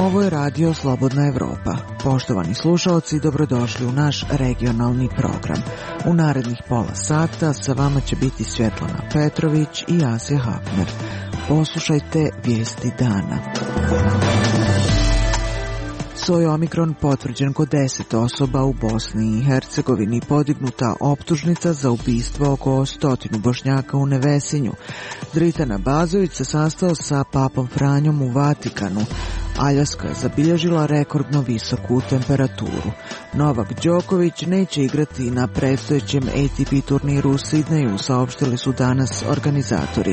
Ovo je radio Slobodna Evropa. Poštovani slušaoci, dobrodošli u naš regionalni program. U narednih pola sata sa vama će biti Svjetlana Petrović i Asja Hafner. Poslušajte vijesti dana. Soj Omikron potvrđen kod 10 osoba u Bosni i Hercegovini, podignuta optužnica za ubistvo oko 100 Bošnjaka u Nevesinju. Dritana Bazović se sastao sa papom Franjom u Vatikanu. Aljaska je zabilježila rekordno visoku temperaturu. Novak Đoković neće igrati na predstojećem ATP turniru u Sidneju, saopštili su danas organizatori.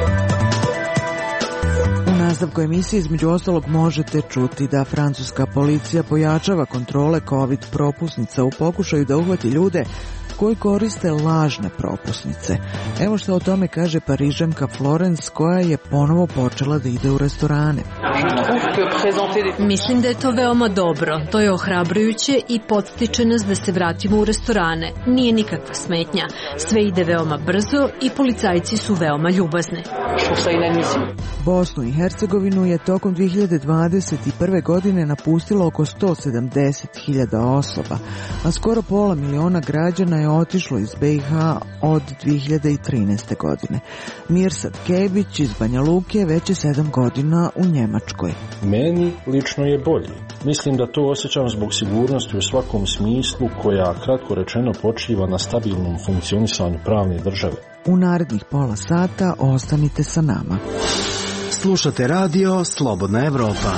U nastavku emisije između ostalog možete čuti da francuska policija pojačava kontrole COVID propusnica u pokušaju da uhvati ljude koji koriste lažne propusnice. Evo što o tome kaže Parižanka Florence, koja je ponovo počela da ide u restorane. Mislim da je to veoma dobro. To je ohrabrujuće i podstiče nas da se vratimo u restorane. Nije nikakva smetnja. Sve ide veoma brzo i policajci su veoma ljubazni. Bosnu i Hercegovinu je tokom 2021. godine napustilo oko 170.000 osoba, a skoro pola miliona građana je otišlo iz BiH od 2013. godine. Mirsad Kebić iz Banja Luke već je 7 godina u Njemačkoj. Meni lično je bolje. Mislim da to osjećam zbog sigurnosti u svakom smislu, koja, kratko rečeno, počiva na stabilnom funkcionisanju pravne države. U narednih pola sata ostanite sa nama. Slušate radio Slobodna Evropa.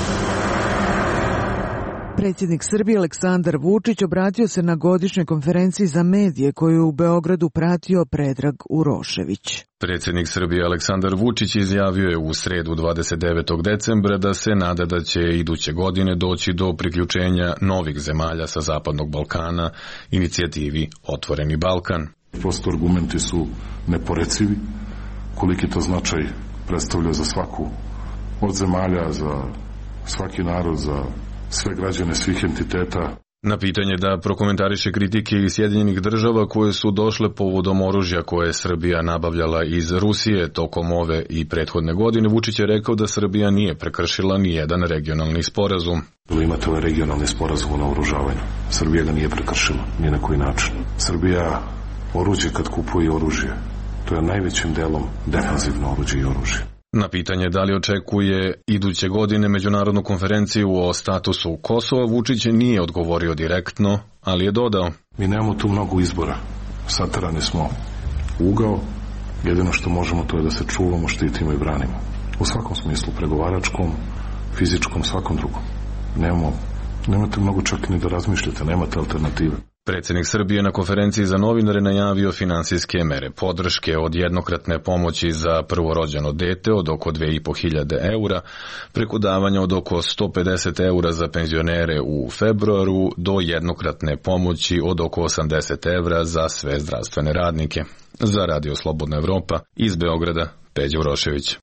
Predsjednik Srbije Aleksandar Vučić obratio se na godišnjoj konferenciji za medije koju je u Beogradu pratio Predrag Urošević. Predsjednik Srbije Aleksandar Vučić izjavio je u sredu 29. decembra da se nada da će iduće godine doći do priključenja novih zemalja sa Zapadnog Balkana inicijativi Otvoreni Balkan. Prosto argumenti su neporecivi, koliki to značaj predstavlja za svaku od zemalja, za svaki narod, za sve građane svih entiteta. Na pitanje da prokomentariše kritike iz Sjedinjenih Država koje su došle povodom oružja koje je Srbija nabavljala iz Rusije tokom ove i prethodne godine, Vučić je rekao da Srbija nije prekršila ni jedan regionalni sporazum. Imate ovaj regionalni sporazum o naoružavanju. Srbija ga nije prekršila ni na koji način. Srbija oruđe kad kupuje oružje, to je najvećim delom defanzivno oruđe i oružje. Na pitanje da li očekuje iduće godine međunarodnu konferenciju o statusu Kosova, Vučić nije odgovorio direktno, ali je dodao: Mi nemamo tu mnogo izbora. Saterani smo u ugao. Jedino što možemo to je da se čuvamo, štitimo i branimo. U svakom smislu, pregovaračkom, fizičkom, svakom drugom. Nemate mnogo čak ni da razmišljate, nemate alternative. Predsjednik Srbije na konferenciji za novinare najavio finansijske mere podrške, od jednokratne pomoći za prvorođeno dete od oko 2.500 eura, preko davanja od oko 150 eura za penzionere u februaru, do jednokratne pomoći od oko 80 evra za sve zdravstvene radnike. Za radio Slobodna Evropa iz Beograda, Peđa Urošević.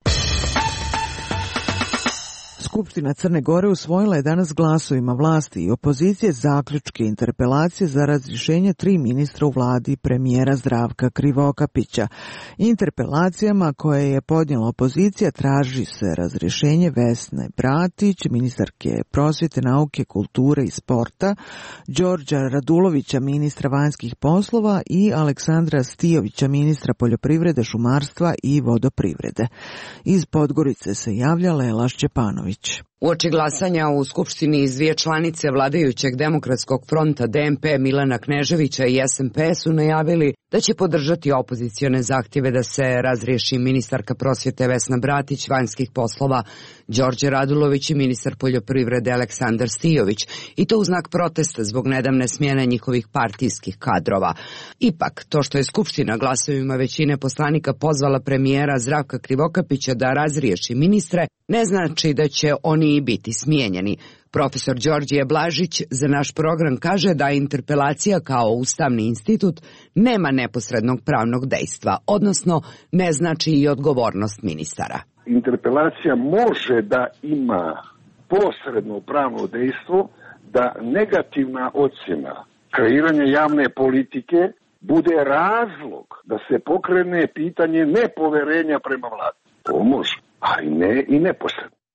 Skupština Crne Gore usvojila je danas glasovima vlasti i opozicije zaključke interpelacije za razrješenje 3 ministra u vladi premijera Zdravka Krivokapića. Interpelacijama koje je podnijela opozicija traži se razrješenje Vesne Bratić, ministarke prosvjete, nauke, kulture i sporta, Đorđa Radulovića, ministra vanjskih poslova, i Aleksandra Stijovića, ministra poljoprivrede, šumarstva i vodoprivrede. Iz Podgorice se javlja Lela Šćepanović. Uoči glasanja u Skupštini iz 2 članice vladajućeg Demokratskog fronta DMP Milana Kneževića i SMP su najavili da će podržati opozicione zahtjeve da se razriješi ministarka prosvjete Vesna Bratić, vanjskih poslova Đorđe Radulović i ministar poljoprivrede Aleksandar Stijović, i to u znak protesta zbog nedavne smjene njihovih partijskih kadrova. Ipak, to što je Skupština glasovima većine poslanika pozvala premijera Zdravka Krivokapića da razriješi ministre, ne znači da će oni biti smijenjeni. Profesor Đorđije Blažić za naš program kaže da interpelacija kao ustavni institut nema neposrednog pravnog dejstva, odnosno ne znači i odgovornost ministara. Interpelacija može da ima posredno pravno dejstvo da negativna ocjena kreiranja javne politike bude razlog da se pokrene pitanje nepoverenja prema vladi. To može, ali ne i neposredno.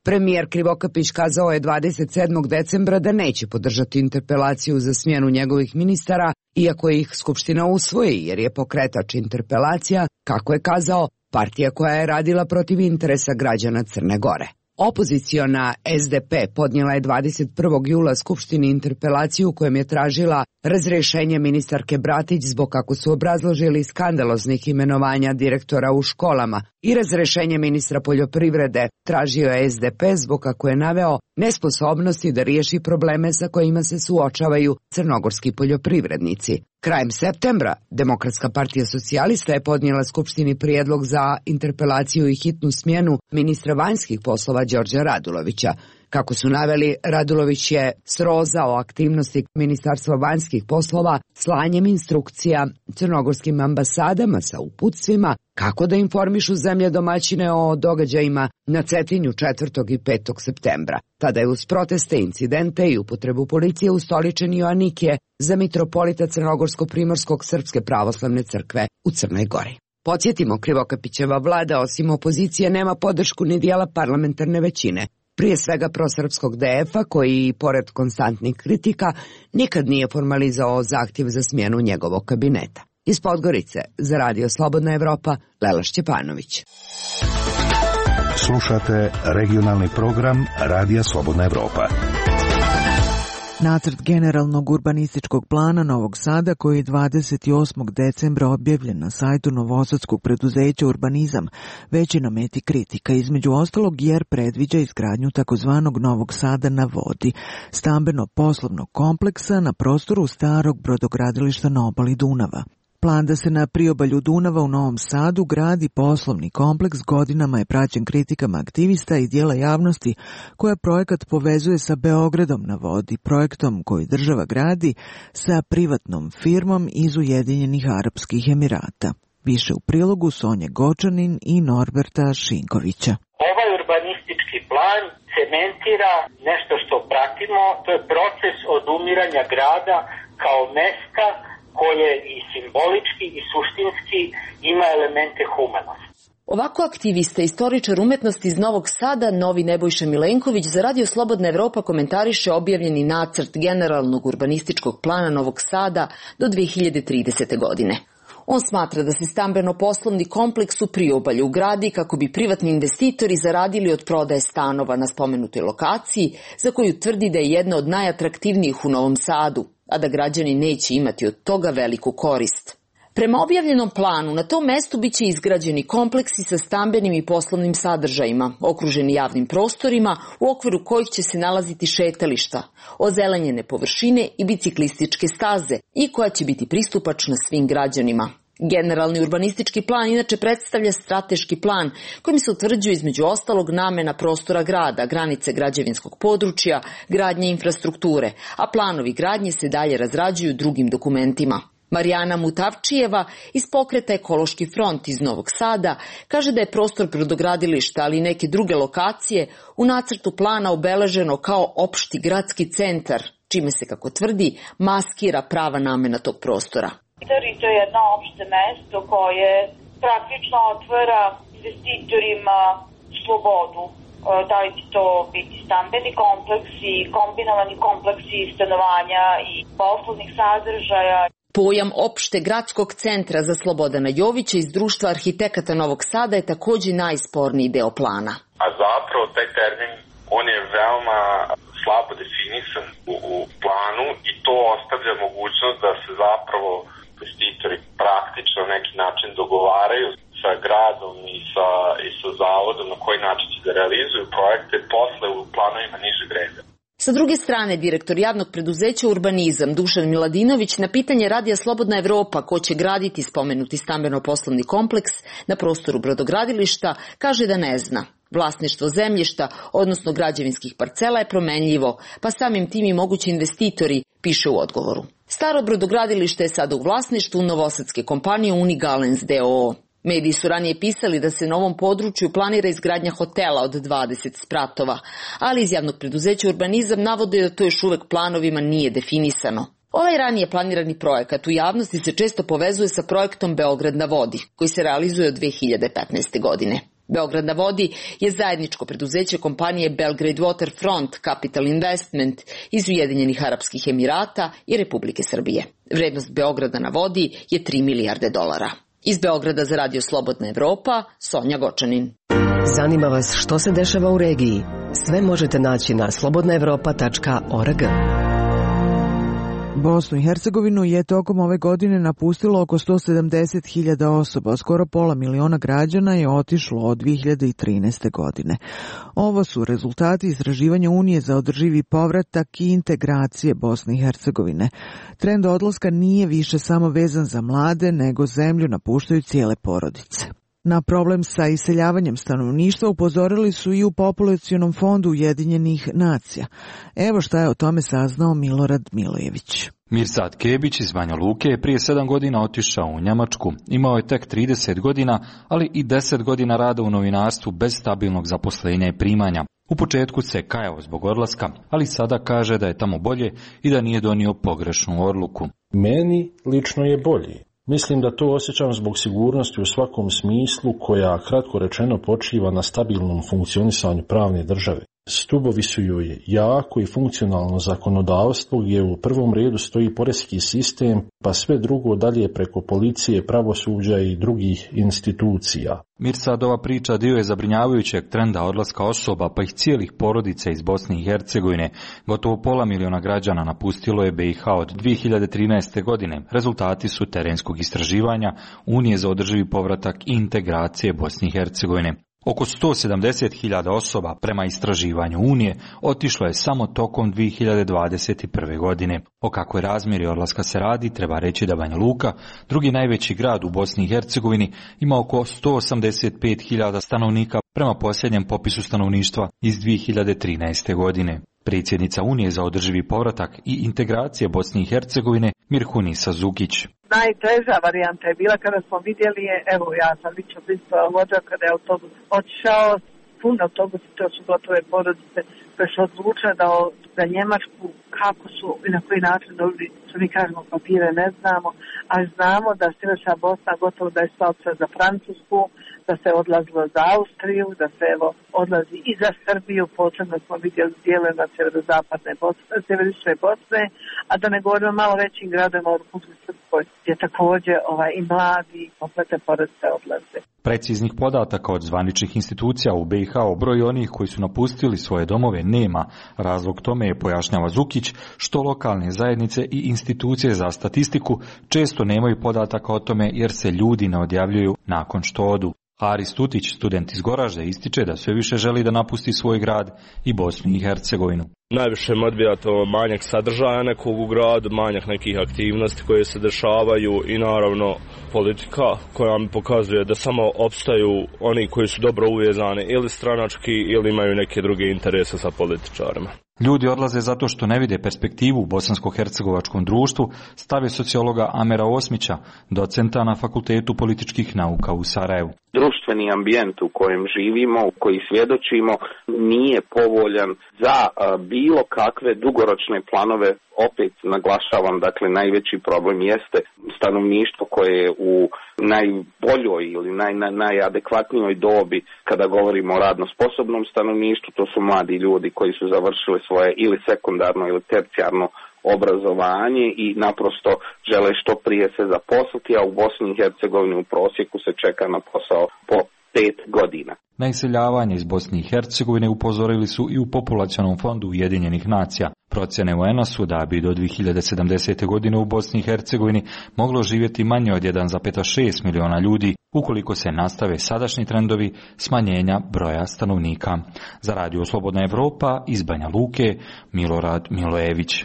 Premijer Krivokapić kazao je 27. decembra da neće podržati interpelaciju za smjenu njegovih ministara, iako ih Skupština usvoji, jer je pokretač interpelacija, kako je kazao, partija koja je radila protiv interesa građana Crne Gore. Opoziciona SDP podnijela je 21. jula Skupštini interpelaciju u kojem je tražila razrješenje ministarke Bratić zbog, kako su obrazložili, skandaloznih imenovanja direktora u školama i razrješenje ministra poljoprivrede tražio je SDP zbog, kako je naveo, nesposobnosti da riješi probleme sa kojima se suočavaju crnogorski poljoprivrednici. Krajem septembra Demokratska partija socijalista je podnijela Skupštini prijedlog za interpelaciju i hitnu smjenu ministra vanjskih poslova Đorđa Radulovića. Kako su naveli, Radulović je srozao aktivnosti Ministarstva vanjskih poslova slanjem instrukcija crnogorskim ambasadama sa uputstvima kako da informišu zemlje domaćine o događajima na Cetinju 4. i 5. septembra. Tada je uz proteste, incidente i upotrebu policije ustoličen Joanikije za mitropolita Crnogorsko-Primorskog Srpske pravoslavne crkve u Crnoj Gori. Podsjetimo, Krivokapićeva vlada osim opozicije nema podršku ni dijela parlamentarne većine, prije svega prosrpskog DF-a koji, pored konstantnih kritika, nikad nije formalizao zahtjev za smjenu njegovog kabineta. Iz Podgorice, za Radio Slobodna Evropa, Lela Šćepanović. Slušate regionalni program Radija Slobodna Evropa. Nacrt generalnog urbanističkog plana Novog Sada, koji je 28. decembra objavljen na sajtu novosadskog preduzeća Urbanizam, već je na meti kritika, između ostalog jer predviđa izgradnju takozvanog Novog Sada na vodi, stambeno-poslovnog kompleksa na prostoru starog brodogradilišta na obali Dunava. Plan da se na priobalju Dunava u Novom Sadu gradi poslovni kompleks godinama je praćen kritikama aktivista i dijela javnosti koja projekat povezuje sa Beogradom na vodi, projektom koji država gradi sa privatnom firmom iz Ujedinjenih Arapskih Emirata. Više u prilogu Sonje Gočanin i Norberta Šinkovića. Ovaj urbanistički plan cementira nešto što pratimo, to je proces odumiranja grada kao mesta koje i simbolički i suštinski ima elemente humanosti. Ovako aktivista, istoričar umetnosti iz Novog Sada, novi Nebojša Milenković, za Radio Slobodna Evropa komentariše objavljeni nacrt generalnog urbanističkog plana Novog Sada do 2030. godine. On smatra da se stambeno-poslovni kompleks u priobalju gradi kako bi privatni investitori zaradili od prodaje stanova na spomenutoj lokaciji, za koju tvrdi da je jedna od najatraktivnijih u Novom Sadu, a da građani neće imati od toga veliku korist. Prema objavljenom planu, na tom mestu biće izgrađeni kompleksi sa stambenim i poslovnim sadržajima, okruženi javnim prostorima u okviru kojih će se nalaziti šetališta, ozelenjene površine i biciklističke staze i koja će biti pristupačna svim građanima. Generalni urbanistički plan inače predstavlja strateški plan kojim se utvrđuje između ostalog namena prostora grada, granice građevinskog područja, gradnje infrastrukture, a planovi gradnje se dalje razrađuju drugim dokumentima. Marijana Mutavčijeva iz pokreta Ekološki front iz Novog Sada kaže da je prostor brodogradilišta, ali i neke druge lokacije u nacrtu plana obeleženo kao opšti gradski centar, čime se, kako tvrdi, maskira prava namena tog prostora. I to je jedno opšte mesto koje praktično otvara investitorima slobodu. Da li će to biti stambeni kompleksi, kombinovani kompleksi stanovanja i poslovnih sadržaja. Pojam opšte gradskog centra za Slobodana Jovića iz Društva arhitekata Novog Sada je također najsporniji deo plana. A zapravo taj termin, on je veoma slabo definisan u planu i to ostavlja mogućnost da se zapravo investitori praktično na neki način dogovaraju sa gradom i sa zavodom na koji način će da realizuju projekte posle u planovima nižeg reda. Sa druge strane, direktor javnog preduzeća Urbanizam Dušan Miladinović na pitanje Radija Slobodna Evropa ko će graditi spomenuti stambeno-poslovni kompleks na prostoru brodogradilišta kaže da ne zna. Vlasništvo zemljišta, odnosno građevinskih parcela je promenljivo, pa samim tim i mogući investitori, piše u odgovoru. Staro brodogradilište je sada u vlasništvu novosadske kompanije Unigalens d.o.o. Mediji su ranije pisali da se na ovom području planira izgradnja hotela od 20 spratova, ali iz javnog preduzeća Urbanizam navode da to još uvek planovima nije definisano. Ovaj ranije planirani projekat u javnosti se često povezuje sa projektom Beograd na vodi, koji se realizuje od 2015. godine. Beograd na vodi je zajedničko preduzeće kompanije Belgrade Waterfront Capital Investment iz Ujedinjenih Arapskih Emirata i Republike Srbije. Vrednost Beograda na vodi je 3 milijarde dolara. Iz Beograda za Radio Slobodna Evropa, Sonja Gočanin. Zanima vas što se dešava u regiji? Sve možete naći na slobodnaevropa.org. Bosnu i Hercegovinu je tokom ove godine napustilo oko 170.000 osoba, skoro pola miliona građana je otišlo od 2013. godine. Ovo su rezultati istraživanja Unije za održivi povratak i integracije Bosne i Hercegovine. Trend odlaska nije više samo vezan za mlade, nego zemlju napuštaju cijele porodice. Na problem sa iseljavanjem stanovništva upozorili su i u Populacionom fondu Ujedinjenih nacija. Evo šta je o tome saznao Milorad Milojević. Mirsad Kebić iz Banja Luke je prije 7 godina otišao u Njemačku. Imao je tek 30 godina, ali i 10 godina rada u novinarstvu bez stabilnog zaposlenja i primanja. U početku se kajao zbog odlaska, ali sada kaže da je tamo bolje i da nije donio pogrešnu odluku. Meni lično je bolje. Mislim da to osjećam zbog sigurnosti u svakom smislu koja, kratko rečeno, počiva na stabilnom funkcionisanju pravne države. Stubovi su joj jako i funkcionalno zakonodavstvo gdje u prvom redu stoji poreski sistem, pa sve drugo dalje preko policije, pravosuđa i drugih institucija. Mirsadova priča dio je zabrinjavajućeg trenda odlaska osoba, pa ih cijelih porodica iz Bosne i Hercegovine. Gotovo pola miliona građana napustilo je BiH od 2013. godine. Rezultati su terenskog istraživanja Unije za održivi povratak i integracije Bosne i Hercegovine. Oko 170.000 osoba prema istraživanju Unije otišlo je samo tokom 2021. godine. O kakvoj razmjeri odlaska se radi, treba reći da Banja Luka, drugi najveći grad u Bosni i Hercegovini, ima oko 185.000 stanovnika prema posljednjem popisu stanovništva iz 2013. godine. Predsjednica Unije za održivi povratak i integracije Bosne i Hercegovine Mirhunisa Zukić. Najteža varijanta je bila kada smo vidjeli, evo ja sam lično vođa kada je autobus otišao, pun autobus, to su gotove porodice koje su odlučile da za Njemačku, kako su i na koji način dobili, što mi kažemo papire, ne znamo, ali znamo da Sjeverna Bosna gotovo da je stala za Francusku, da se odlazilo za Austriju, da se odlazi i za Srbiju, posebno smo vidjeli dijele na sjeverozapadne Bosne, Bosne, a da ne govorimo malo većim gradovima u Republici Srpskoj, gdje također i mladi komplete porodice odlaze. Preciznih podataka od zvaničnih institucija u BiH o broju onih koji su napustili svoje domove nema. Razlog tome je, pojašnjava Zukić, što lokalne zajednice i institucije za statistiku često nemaju podataka o tome jer se ljudi ne odjavljuju nakon što odu. Haris Tutić, student iz Goražde, ističe da sve više želi da napusti svoj grad i Bosnu i Hercegovinu. Najviše me odbija to manjak sadržaja nekog u gradu, manjak nekih aktivnosti koje se dešavaju i naravno politika koja mi pokazuje da samo opstaju oni koji su dobro uvezani ili stranački ili imaju neke druge interese sa političarima. Ljudi odlaze zato što ne vide perspektivu u bosansko-hercegovačkom društvu, stavi sociologa Amera Osmića, docenta na Fakultetu političkih nauka u Sarajevu. Društveni ambijent u kojem živimo, u koji svjedočimo, nije povoljan za bilo kakve dugoročne planove. Opet naglašavam, dakle, najveći problem jeste stanovništvo koje je u najboljoj ili najadekvatnijoj dobi kada govorimo o radno sposobnom stanovništvu. To su mladi ljudi koji su završili svoje ili sekundarno ili tercijarno obrazovanje i naprosto žele što prije se zaposliti, a u Bosni i Hercegovini u prosjeku se čeka na posao po 5 godina. Na iseljavanje iz Bosne i Hercegovine upozorili su i u Populacionom fondu Ujedinjenih nacija. Procjene UN-a su da bi do 2070. godine u Bosni i Hercegovini moglo živjeti manje od 1,6 miliona ljudi, ukoliko se nastave sadašnji trendovi smanjenja broja stanovnika. Za Radio Slobodna Evropa iz Banja Luke, Milorad Milojević.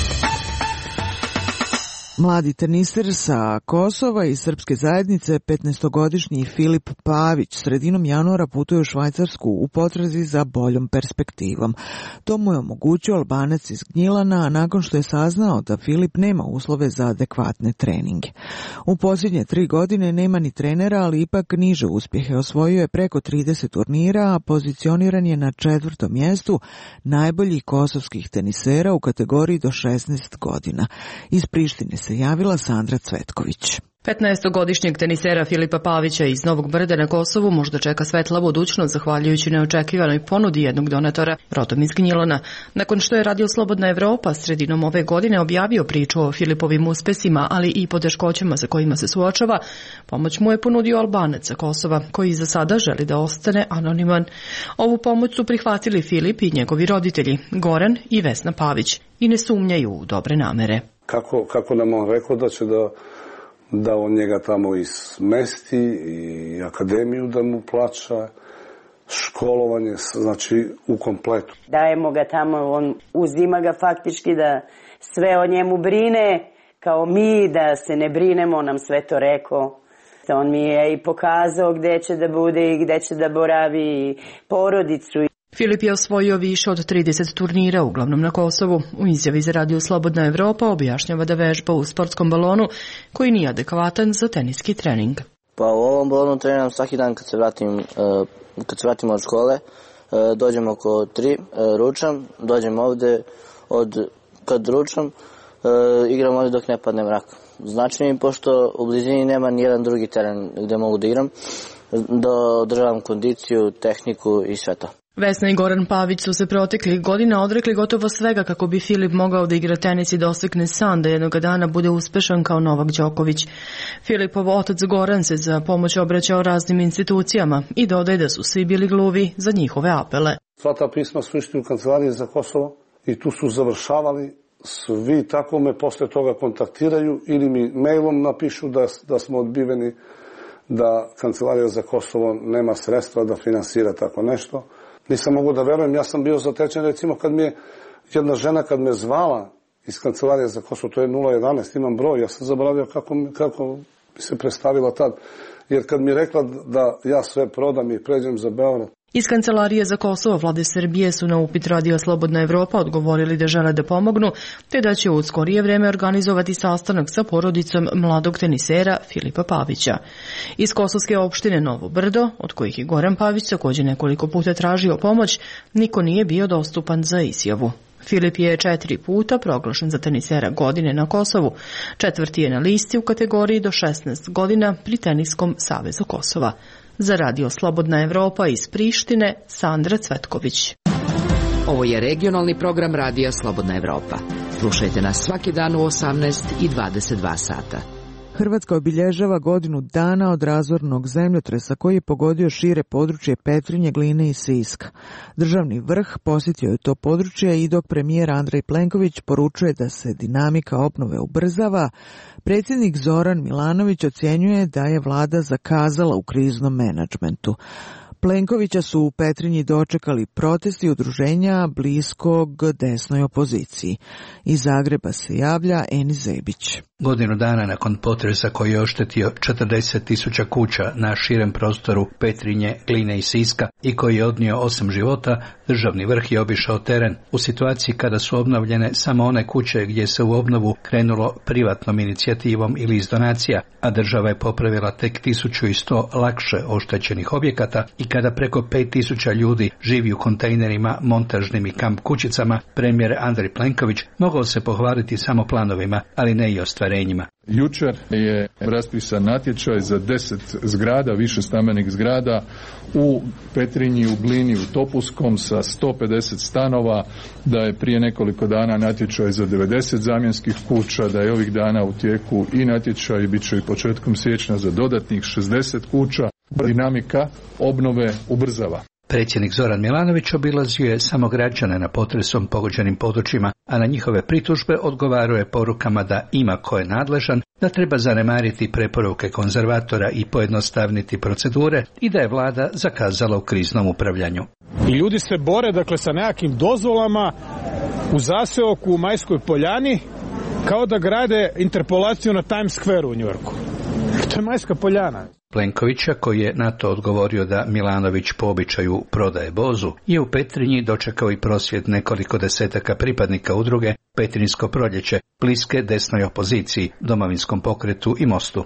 Mladi teniser sa Kosova i srpske zajednice, 15-godišnji Filip Pavić, sredinom januara putuje u Švajcarsku u potrazi za boljom perspektivom. To mu je omogućio Albanac iz Gnjilana, nakon što je saznao da Filip nema uslove za adekvatne treninge. U posljednje 3 godine nema ni trenera, ali ipak niže uspjehe. Osvojio je preko 30 turnira, a pozicioniran je na 4. mjestu najboljih kosovskih tenisera u kategoriji do 16 godina. Iz Prištine se javila Sandra Cvetković. 15-godišnjeg tenisera Filipa Pavića iz Novog Brda na Kosovu možda čeka svetla budućnost zahvaljujući neočekivanoj ponudi jednog donatora, rodom iz Gnjilana. Nakon što je Radio Slobodna Evropa sredinom ove godine objavio priču o Filipovim uspesima, ali i poteškoćama sa kojima se suočava, pomoć mu je ponudio Albanac sa Kosova, koji za sada želi da ostane anoniman. Ovu pomoć su prihvatili Filip i njegovi roditelji, Goran i Vesna Pavić, i ne sumnjaju u dobre namere. Kako nam on rekao da će da on njega tamo i smesti i akademiju da mu plaća, školovanje, znači u kompletu. Dajemo ga tamo, on uzima ga faktički da sve o njemu brine, kao mi, da se ne brinemo, on nam sve to rekao. On mi je i pokazao gde će da bude i gde će da boravi porodicu. Filip je osvojio više od 30 turnira, uglavnom na Kosovu. U izjavi za Radio Slobodna Evropa objašnjava da vežba u sportskom balonu koji nije adekvatan za teniski trening. Pa u ovom balonu treniram svaki dan kad se vratim od škole. Dođem oko 3, ručam, dođem ovde, kad ručam, igram ovde dok ne padne mrak. Znači mi, pošto u blizini nema nijedan drugi teren gde mogu da igram, da održavam kondiciju, tehniku i sve to. Vesna i Goran Pavić su se proteklih godina odrekli gotovo svega kako bi Filip mogao da igra tenis i da ostekne san da jednoga dana bude uspešan kao Novak Đoković. Filipov otac Goran se za pomoć obraćao raznim institucijama i dodaje da su svi bili gluvi za njihove apele. Sva ta pisma su išli u kancelarije za Kosovo i tu su završavali. Svi tako me posle toga kontaktiraju ili mi mailom napišu da smo odbiveni, da Kancelarija za Kosovo nema sredstva da finansira tako nešto. Nisam mogu da verujem, ja sam bio zatečen, recimo kad mi je jedna žena kad me zvala iz Kancelarije za Kosovo, to je 011, imam broj, ja sam zaboravio kako bi se predstavila tad, jer kad mi je rekla da ja sve prodam i pređem za Beograd. Iz Kancelarije za Kosovo vlade Srbije su na upit Radio Slobodna Evropa odgovorili da žele da pomognu, te da će u skorije vreme organizovati sastanak sa porodicom mladog tenisera Filipa Pavića. Iz kosovske opštine Novo Brdo, od kojih je Goran Pavić također nekoliko puta tražio pomoć, niko nije bio dostupan za izjavu. Filip je 4 puta proglašen za tenisera godine na Kosovu. 4. je na listi u kategoriji do 16 godina pri Teniskom savezu Kosova. Za Radio Slobodna Evropa iz Prištine, Sandra Cvetković. Ovo je regionalni program Radija Slobodna Evropa. Slušajte nas svaki dan u 18 i 22 sata. Hrvatska obilježava godinu dana od razornog zemljotresa koji je pogodio šire područje Petrinje, Gline i Siska. Državni vrh posjetio je to područje i dok premijer Andrej Plenković poručuje da se dinamika obnove ubrzava, predsjednik Zoran Milanović ocjenjuje da je vlada zakazala u kriznom menadžmentu. Plenkovića su u Petrinji dočekali protesti udruženja bliskog desnoj opoziciji. Iz Zagreba se javlja Eni Zebić. Godinu dana nakon potresa koji je oštetio 40.000 kuća na širem prostoru Petrinje, Gline i Siska i koji je odnio 8 života, državni vrh je obišao teren u situaciji kada su obnovljene samo one kuće gdje se u obnovu krenulo privatnom inicijativom ili iz donacija, a država je popravila tek 1100 lakše oštećenih objekata i kada preko 5000 ljudi živi u kontejnerima, montažnim i kamp kućicama, premijer Andrej Plenković mogao se pohvaliti samo planovima, ali ne i ostvarenjima. Jučer je raspisan natječaj za 10 zgrada, više stambenih zgrada u Petrinji, u Glini, u Topuskom sa 150 stanova, da je prije nekoliko dana natječaj za 90 zamjenskih kuća, da je ovih dana u tijeku i natječaj, bit će i početkom siječnja za dodatnih 60 kuća. Dinamika obnove ubrzava. Predsjednik Zoran Milanović obilazio je samo građane na potresom pogođenim područjima, a na njihove pritužbe odgovarao je porukama da ima ko je nadležan, da treba zanemariti preporuke konzervatora i pojednostavniti procedure i da je vlada zakazala u kriznom upravljanju. I ljudi se bore, dakle, sa nekakvim dozvolama u zaseoku u Majskoj Poljani, kao da grade interpolaciju na Times Square u Njujorku. To je Majska Poljana. Plenkovića, koji je na to odgovorio da Milanović po običaju prodaje bozu, je u Petrinji dočekao i prosvjed nekoliko desetaka pripadnika udruge Petrinjsko proljeće, bliske desnoj opoziciji, Domovinskom pokretu i Mostu.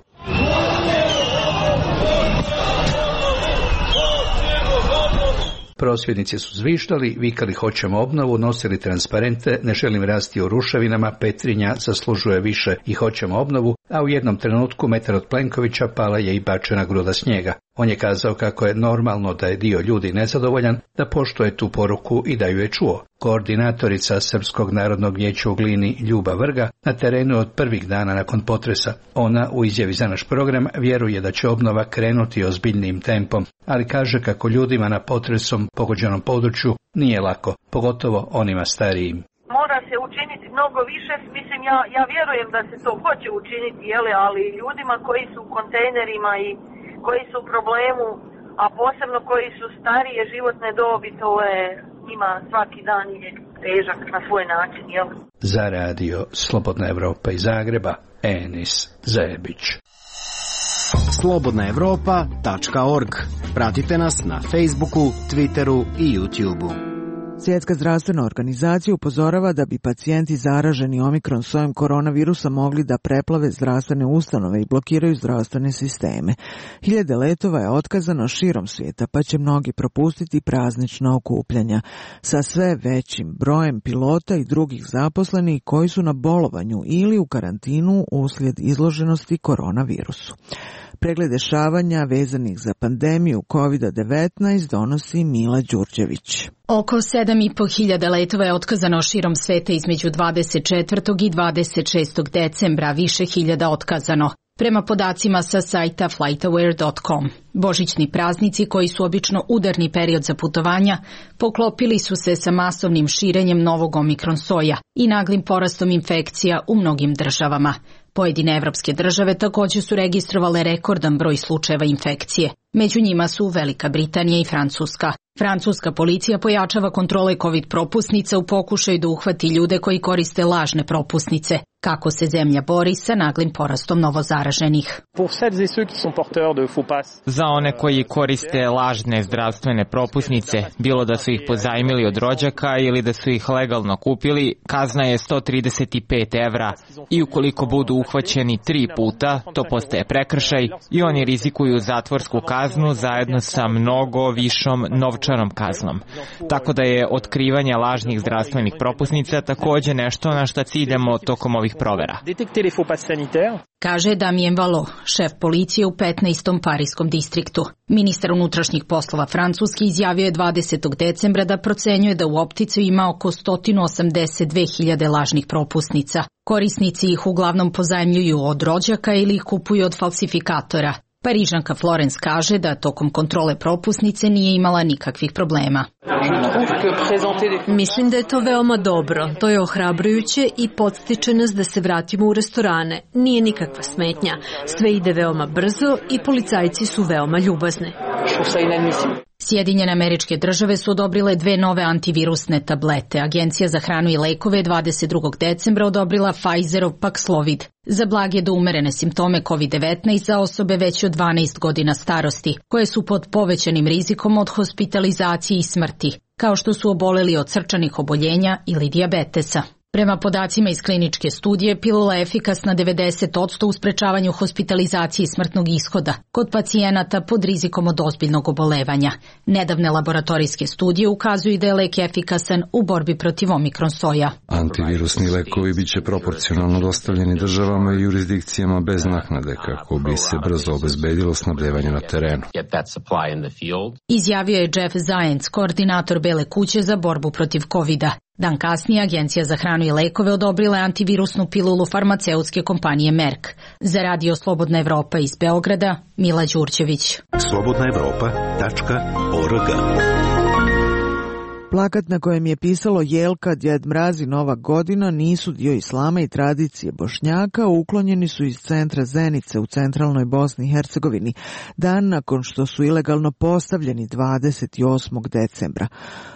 Prosvjednici su zvištali, vikali hoćemo obnovu, nosili transparente, ne želim rasti u ruševinama, Petrinja zaslužuje više i hoćemo obnovu, a u jednom trenutku metar od Plenkovića pala je i bačena gruda snijega. On je kazao kako je normalno da je dio ljudi nezadovoljan, da poštuje tu poruku i da ju je čuo. Koordinatorica Srpskog narodnog vijeća u Glini Ljuba Vrga na terenu od prvih dana nakon potresa. Ona u izjavi za naš program vjeruje da će obnova krenuti ozbiljnijim tempom, ali kaže kako ljudima na potresom pogođenom području nije lako, pogotovo onima starijim. Mora se učiniti mnogo više, mislim ja vjerujem da se to hoće učiniti, ali ljudima koji su u kontejnerima i koji su u problemu, a posebno koji su starije životne dobi, to je njima svaki dan je težak na svoj način, jel? Za radio Slobodna Evropa iz Zagreba, Enis Zajebić. slobodnaevropa.org. Pratite nas na Facebooku, Twitteru i YouTubeu. Svjetska zdravstvena organizacija upozorava da bi pacijenti zaraženi omikron sojem koronavirusa mogli da preplave zdravstvene ustanove i blokiraju zdravstvene sisteme. Hiljade letova je otkazano širom svijeta, pa će mnogi propustiti praznična okupljanja. Sa sve većim brojem pilota i drugih zaposlenih koji su na bolovanju ili u karantinu uslijed izloženosti koronavirusu. Pregled dešavanja vezanih za pandemiju COVID-19 donosi Mila Đurđević. Oko 7.500 letova je otkazano širom sveta između 24. i 26. decembra, više hiljada otkazano. Prema podacima sa sajta flightaware.com, božićni praznici koji su obično udarni period za putovanja poklopili su se sa masovnim širenjem novog omikron soja i naglim porastom infekcija u mnogim državama. Pojedine evropske države također su registrovale rekordan broj slučajeva infekcije. Među njima su Velika Britanija i Francuska. Francuska policija pojačava kontrole COVID propusnica u pokušaju da uhvati ljude koji koriste lažne propusnice. Kako se zemlja bori sa naglim porastom novozaraženih? Za one koji koriste lažne zdravstvene propusnice, bilo da su ih pozajmili od rođaka ili da su ih legalno kupili, kazna je 135 evra i ukoliko budu uhvaćeni 3 puta, to postaje prekršaj i oni rizikuju zatvorsku kaznu zajedno sa mnogo višom novčanom kaznom. Tako da je otkrivanje lažnih zdravstvenih propusnica također nešto na šta ciljamo tokom ovih provera. Kaže Damien Valo, šef policije u 15. parijskom distriktu. Ministar unutrašnjih poslova Francuski izjavio je 20. decembra da procenjuje da u optici ima oko 182.000 lažnih propusnica. Korisnici ih uglavnom pozajmljuju od rođaka ili ih kupuju od falsifikatora. Parižanka Florence kaže da tokom kontrole propusnice nije imala nikakvih problema. Mislim da je to veoma dobro, to je ohrabrujuće i podstiče nas da se vratimo u restorane. Nije nikakva smetnja, sve ide veoma brzo i policajci su veoma ljubazni. Sjedinjene Američke Države su odobrile 2 nove antivirusne tablete. Agencija za hranu i lekove 22. decembra odobrila Pfizerov Paxlovid za blage do umerene simptome COVID-19 za osobe veće od 12 godina starosti, koje su pod povećanim rizikom od hospitalizacije i smrti, kao što su oboleli od srčanih oboljenja ili dijabetesa. Prema podacima iz kliničke studije, pilula je efikasna 90% u sprečavanju hospitalizacije i smrtnog ishoda kod pacijenata pod rizikom od ozbiljnog obolevanja. Nedavne laboratorijske studije ukazuju da je lek efikasan u borbi protiv omikron soja. Antivirusni lekovi bit će proporcionalno dostavljeni državama i jurisdikcijama bez naknade kako bi se brzo obezbedilo snabdevanje na terenu. Izjavio je Jeff Zients, koordinator Bele kuće za borbu protiv COVID-a. Dan kasnije Agencija za hranu i lekove odobrila je antivirusnu pilulu farmaceutske kompanije Merck. Za radio Slobodna Evropa iz Beograda, Mila Đurđević. slobodnaevropa.org. Plakat na kojem je pisalo Jelka, Djed Mraz i Nova godina nisu dio islama i tradicije Bošnjaka, uklonjeni su iz centra Zenice u centralnoj Bosni i Hercegovini, dan nakon što su ilegalno postavljeni 28. decembra.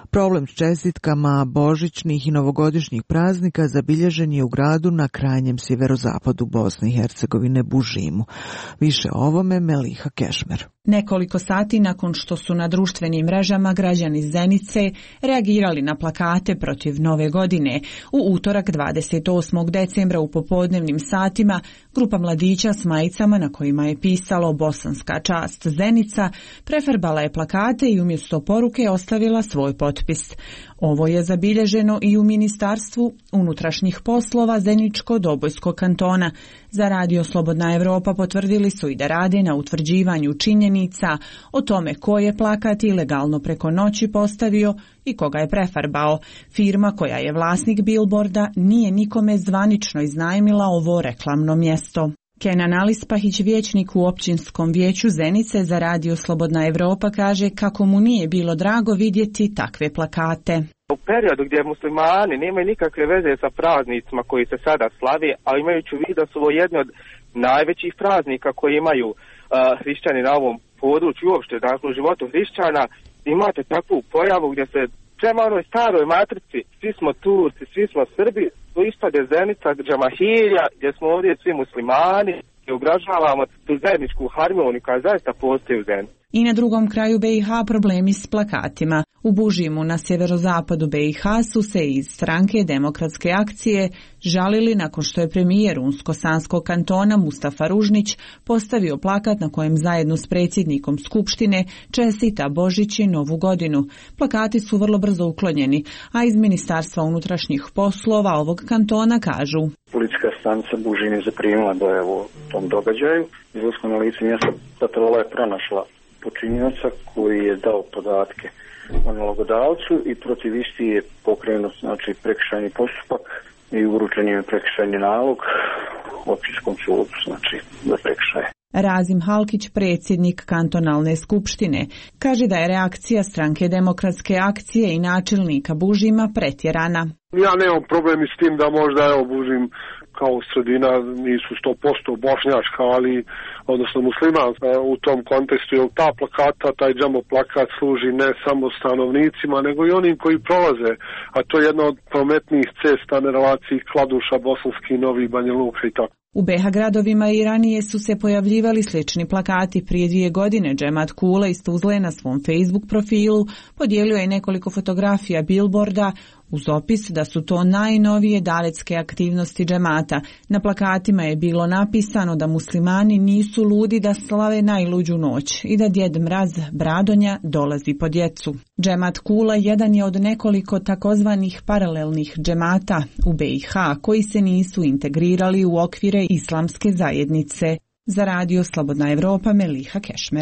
Problem s čestitkama božićnih i novogodišnjih praznika zabilježen je u gradu na krajnjem sjeverozapadu Bosne i Hercegovine, Bužimu. Više o ovome Meliha Kešmer. Nekoliko sati nakon što su na društvenim mrežama građani Zenice reagirali na plakate protiv Nove godine, u utorak 28. decembra u popodnevnim satima grupa mladića s majicama na kojima je pisalo Bosanska čast Zenica prefarbala je plakate i umjesto poruke ostavila svoj potpis. Ovo je zabilježeno i u Ministarstvu unutrašnjih poslova Zeničko-Dobojskog kantona. Za Radio Slobodna Evropa potvrdili su i da rade na utvrđivanju činjenica o tome ko je plakat ilegalno preko noći postavio i koga je prefarbao. Firma koja je vlasnik billboarda nije nikome zvanično iznajmila ovo reklamno mjesto. Kenan Alispahić, vijećnik u općinskom vijeću Zenice za Radio Slobodna Evropa, kaže kako mu nije bilo drago vidjeti takve plakate. U periodu gdje muslimani nemaju nikakve veze sa praznicima koji se sada slavi, a imajući u vidu da su ovo jedni od najvećih praznika koji imaju hrišćani na ovom području, uopšte dakle u životu hrišćana, imate takvu pojavu gdje se prema onoj staroj matrici, svi smo Turci, svi smo Srbi, tu ispade Zenica, Džamahirja, gdje smo ovdje svi muslimani i ugrožavamo tu zajedničku harmoniju koja zaista postoji u Zenici. I na drugom kraju BiH problemi s plakatima. U Bužimu na sjeverozapadu BiH su se iz stranke Demokratske akcije žalili nakon što je premijer Unsko-Sanskog kantona Mustafa Ružnić postavio plakat na kojem zajedno s predsjednikom Skupštine čestita Božić i Novu godinu. Plakati su vrlo brzo uklonjeni, a iz Ministarstva unutrašnjih poslova ovog kantona kažu: Policijska stanica Bužin je zaprimila dojavu o tom događaju. Izlaskom na lice mjesta patrola je pronašla počinioca koji je dao podatke o nalogodavcu i protiv isti je pokrenut prekršajni postupak i uručen je prekršajni nalog općinskom sudu za prekršaje. Razim Halkić, predsjednik kantonalne skupštine, kaže da je reakcija stranke Demokratske akcije i načelnika Bužima pretjerana. Ja nemam problem s tim da možda Bužim kao sredina nisu 100% bošnjačka, ali odnosno muslimanska. U tom kontekstu je ta plakata, taj džambo plakat služi ne samo stanovnicima, nego i onim koji prolaze, a to je jedna od prometnijih cesta na relaciji Kladuša, Bosanski, Novi, Banja Luka i tako. U BiH gradovima i ranije su se pojavljivali slični plakati. Prije 2 godine Džemat Kula iz Tuzle na svom Facebook profilu podijelio je nekoliko fotografija billboarda uz opis da su to najnovije daletske aktivnosti džemata. Na plakatima je bilo napisano da muslimani nisu ludi da slave najluđu noć i da Djed Mraz Bradonja dolazi po djecu. Džemat Kula jedan je od nekoliko takozvanih paralelnih džemata u BiH koji se nisu integrirali u okvire islamske zajednice. Za Radio Slobodna Evropa, Meliha Kešmer.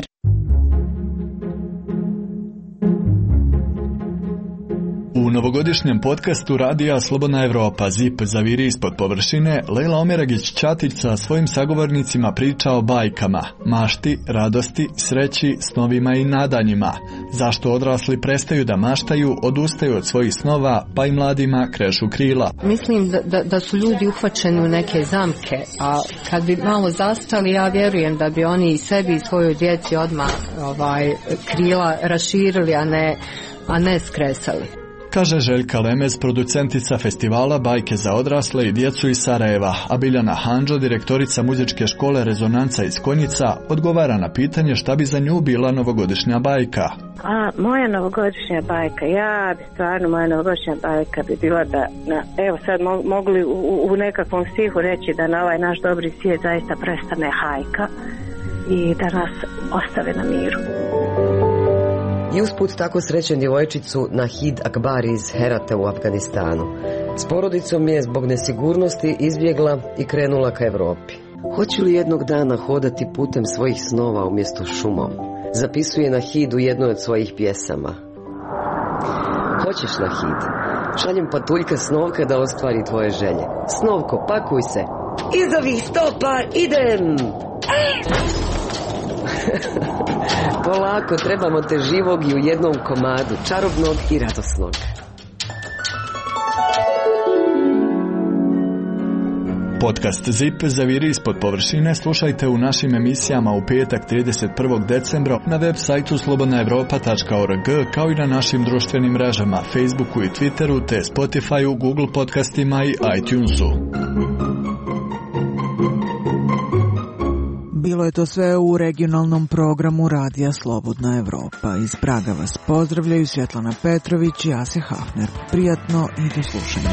U novogodišnjem podcastu Radija Slobodna Evropa ZIP zaviri ispod površine, Lejla Omeragić-Ćatić sa svojim sagovornicima priča o bajkama, mašti, radosti, sreći, snovima i nadanjima. Zašto odrasli prestaju da maštaju, odustaju od svojih snova, pa i mladima krešu krila. Mislim da su ljudi uhvaćeni u neke zamke, a kad bi malo zastali, ja vjerujem da bi oni i sebi i svojoj djeci odmah krila raširili, a ne skresali. Kaže Željka Lemez, producentica festivala Bajke za odrasle i djecu iz Sarajeva, a Biljana Handžo, direktorica muzičke škole Rezonanca iz Konjica, odgovara na pitanje šta bi za nju bila novogodišnja bajka. Moja novogodišnja bajka, moja novogodišnja bajka bi bila da, evo sad mogli u nekakvom stihu reći da na ovaj naš dobri svijet zaista prestane hajka i da nas ostave na miru. I usput tako srećem djevojčicu Nahid Akbar iz Herata u Afganistanu. S porodicom je zbog nesigurnosti izbjegla i krenula ka Europi. Hoću li jednog dana hodati putem svojih snova umjesto šumom? Zapisuje Nahid u jednoj od svojih pjesama. Hoćeš, Nahid? Šaljem patuljka Snovka da ostvari tvoje želje. Snovko, pakuj se. Iz ovih stopa idem! Polako, trebamo te živog i u jednom komadu, čarobnog i radosnog. Podcast ZIP zaviri ispod površine slušajte u našim emisijama u petak 31. decembra na web sajtu slobodnaevropa.org kao i na našim društvenim mrežama Facebooku i Twitteru te Spotifyu, Google podcastima i iTunesu. Bilo je to sve u regionalnom programu Radija Slobodna Evropa. Iz Praga vas pozdravljaju Svjetlana Petrović i Ase Hafner. Prijatno i do slušanja.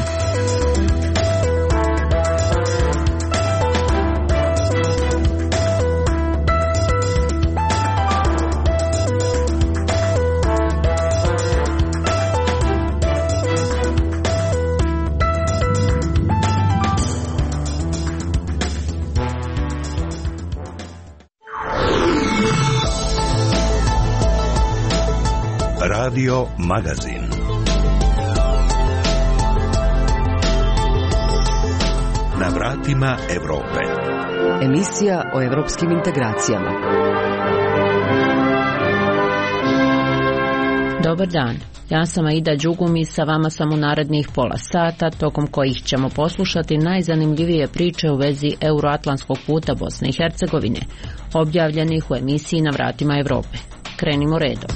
Radio Magazin. Na vratima Evrope. Emisija o evropskim integracijama. Dobar dan, ja sam Aida Đugum i sa vama sam u narednih pola sata, tokom kojih ćemo poslušati najzanimljivije priče u vezi euroatlantskog puta Bosne i Hercegovine, objavljenih u emisiji Na vratima Evrope. Krenimo redom.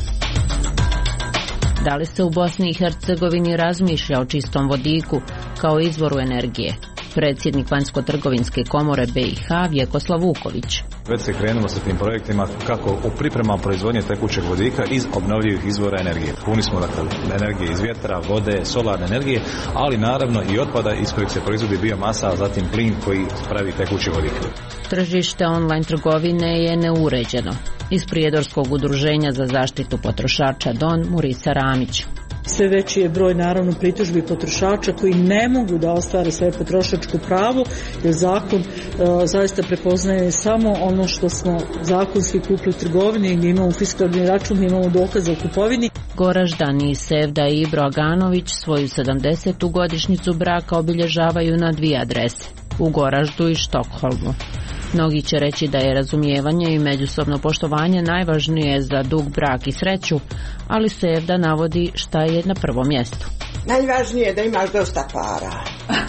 Da li se u Bosni i Hercegovini razmišlja o čistom vodiku kao izvoru energije? Predsjednik Vanjsko-trgovinske komore BiH Vjekoslav Vuković. Već se krenulo sa tim projektima kako u pripremama proizvodnje tekućeg vodika iz obnovljivih izvora energije. Puni smo dakle energije iz vjetra, vode, solarne energije, ali naravno i otpada iz kojeg se proizvodi biomasa, a zatim plin koji pravi tekući vodik. Tržište online trgovine je neuređeno. Iz Prijedorskog udruženja za zaštitu potrošača DON Murisa Ramić. Sve veći je broj naravno pritužbi potrošača koji ne mogu da ostvare svoje potrošačko pravo jer zakon zaista prepoznaje samo ono što smo zakonski kupili u trgovini, gdje imamo fiskalni račun, gdje imamo dokaze o kupovini. Goraždani Sevda i Ibro Aganović svoju 70. godišnjicu braka obilježavaju na dvije adrese, u Goraždu i Štokholmu. Mnogi će reći da je razumijevanje i međusobno poštovanje najvažnije za dug brak i sreću, ali Sevda navodi šta je na prvom mjestu. Najvažnije je da imaš dosta para.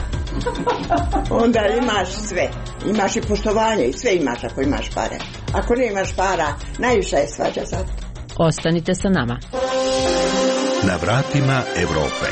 Onda imaš sve. Imaš i poštovanje i sve imaš ako imaš pare. Ako ne imaš para, najviše je svađa za to. Ostanite sa nama. Na vratima Evrope.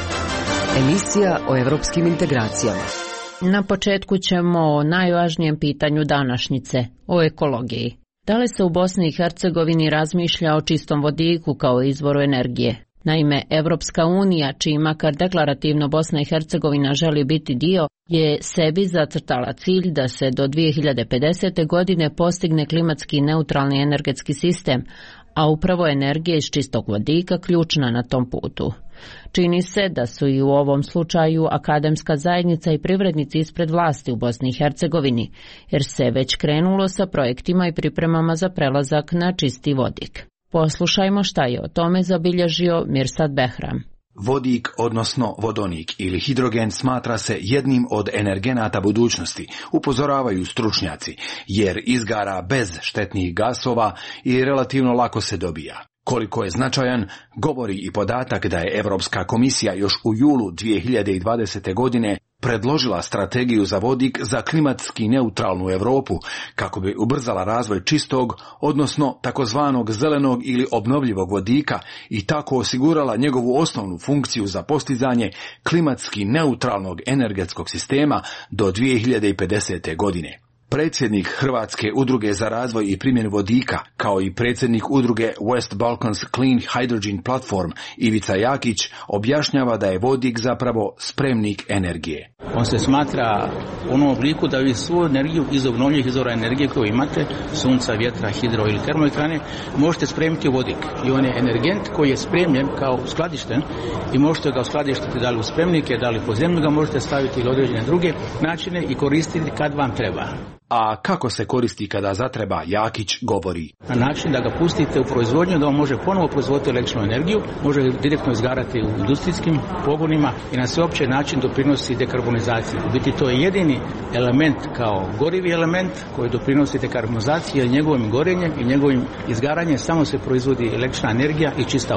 Emisija o evropskim integracijama. Na početku ćemo o najvažnijem pitanju današnjice, o ekologiji. Da li se u Bosni i Hercegovini razmišlja o čistom vodiku kao izvoru energije? Naime, Evropska unija, čiji makar deklarativno Bosna i Hercegovina želi biti dio, je sebi zacrtala cilj da se do 2050. godine postigne klimatski neutralni energetski sistem, a upravo energija iz čistog vodika ključna na tom putu. Čini se da su i u ovom slučaju akademska zajednica i privrednici ispred vlasti u Bosni i Hercegovini, jer se već krenulo sa projektima i pripremama za prelazak na čisti vodik. Poslušajmo šta je o tome zabilježio Mirsad Behram. Vodik, odnosno vodonik ili hidrogen, smatra se jednim od energenata budućnosti, upozoravaju stručnjaci, jer izgara bez štetnih gasova i relativno lako se dobija. Koliko je značajan, govori i podatak da je Europska komisija još u julu 2020. godine predložila strategiju za vodik za klimatski neutralnu Europu kako bi ubrzala razvoj čistog, odnosno takozvanog zelenog ili obnovljivog vodika i tako osigurala njegovu osnovnu funkciju za postizanje klimatski neutralnog energetskog sistema do 2050. godine. Predsjednik Hrvatske udruge za razvoj i primjenu vodika, kao i predsjednik udruge West Balkans Clean Hydrogen Platform Ivica Jakić, objašnjava da je vodik zapravo spremnik energije. On se smatra u onom obliku da vi svu energiju iz obnovljivih izvora energije koju imate, sunca, vjetra, hidro ili termoelektrane, možete spremiti u vodik. I on je energent koji je spremljen kao skladišten i možete ga uskladištiti da li u spremnike, da li po zemlju ga možete staviti ili određene druge načine i koristiti kad vam treba. A kako se koristi kada zatreba, Jakić govori. Na način da ga pustite u proizvodnju, da on može ponovo proizvoditi električnu energiju, može direktno izgarati u industrijskim pogonima i na sveopći način doprinosi dekarbonizaciji. U biti to je jedini element kao gorivi element koji doprinosi dekarbonizaciji, jer njegovim gorenjem i njegovim izgaranjem samo se proizvodi električna energija i čista voda.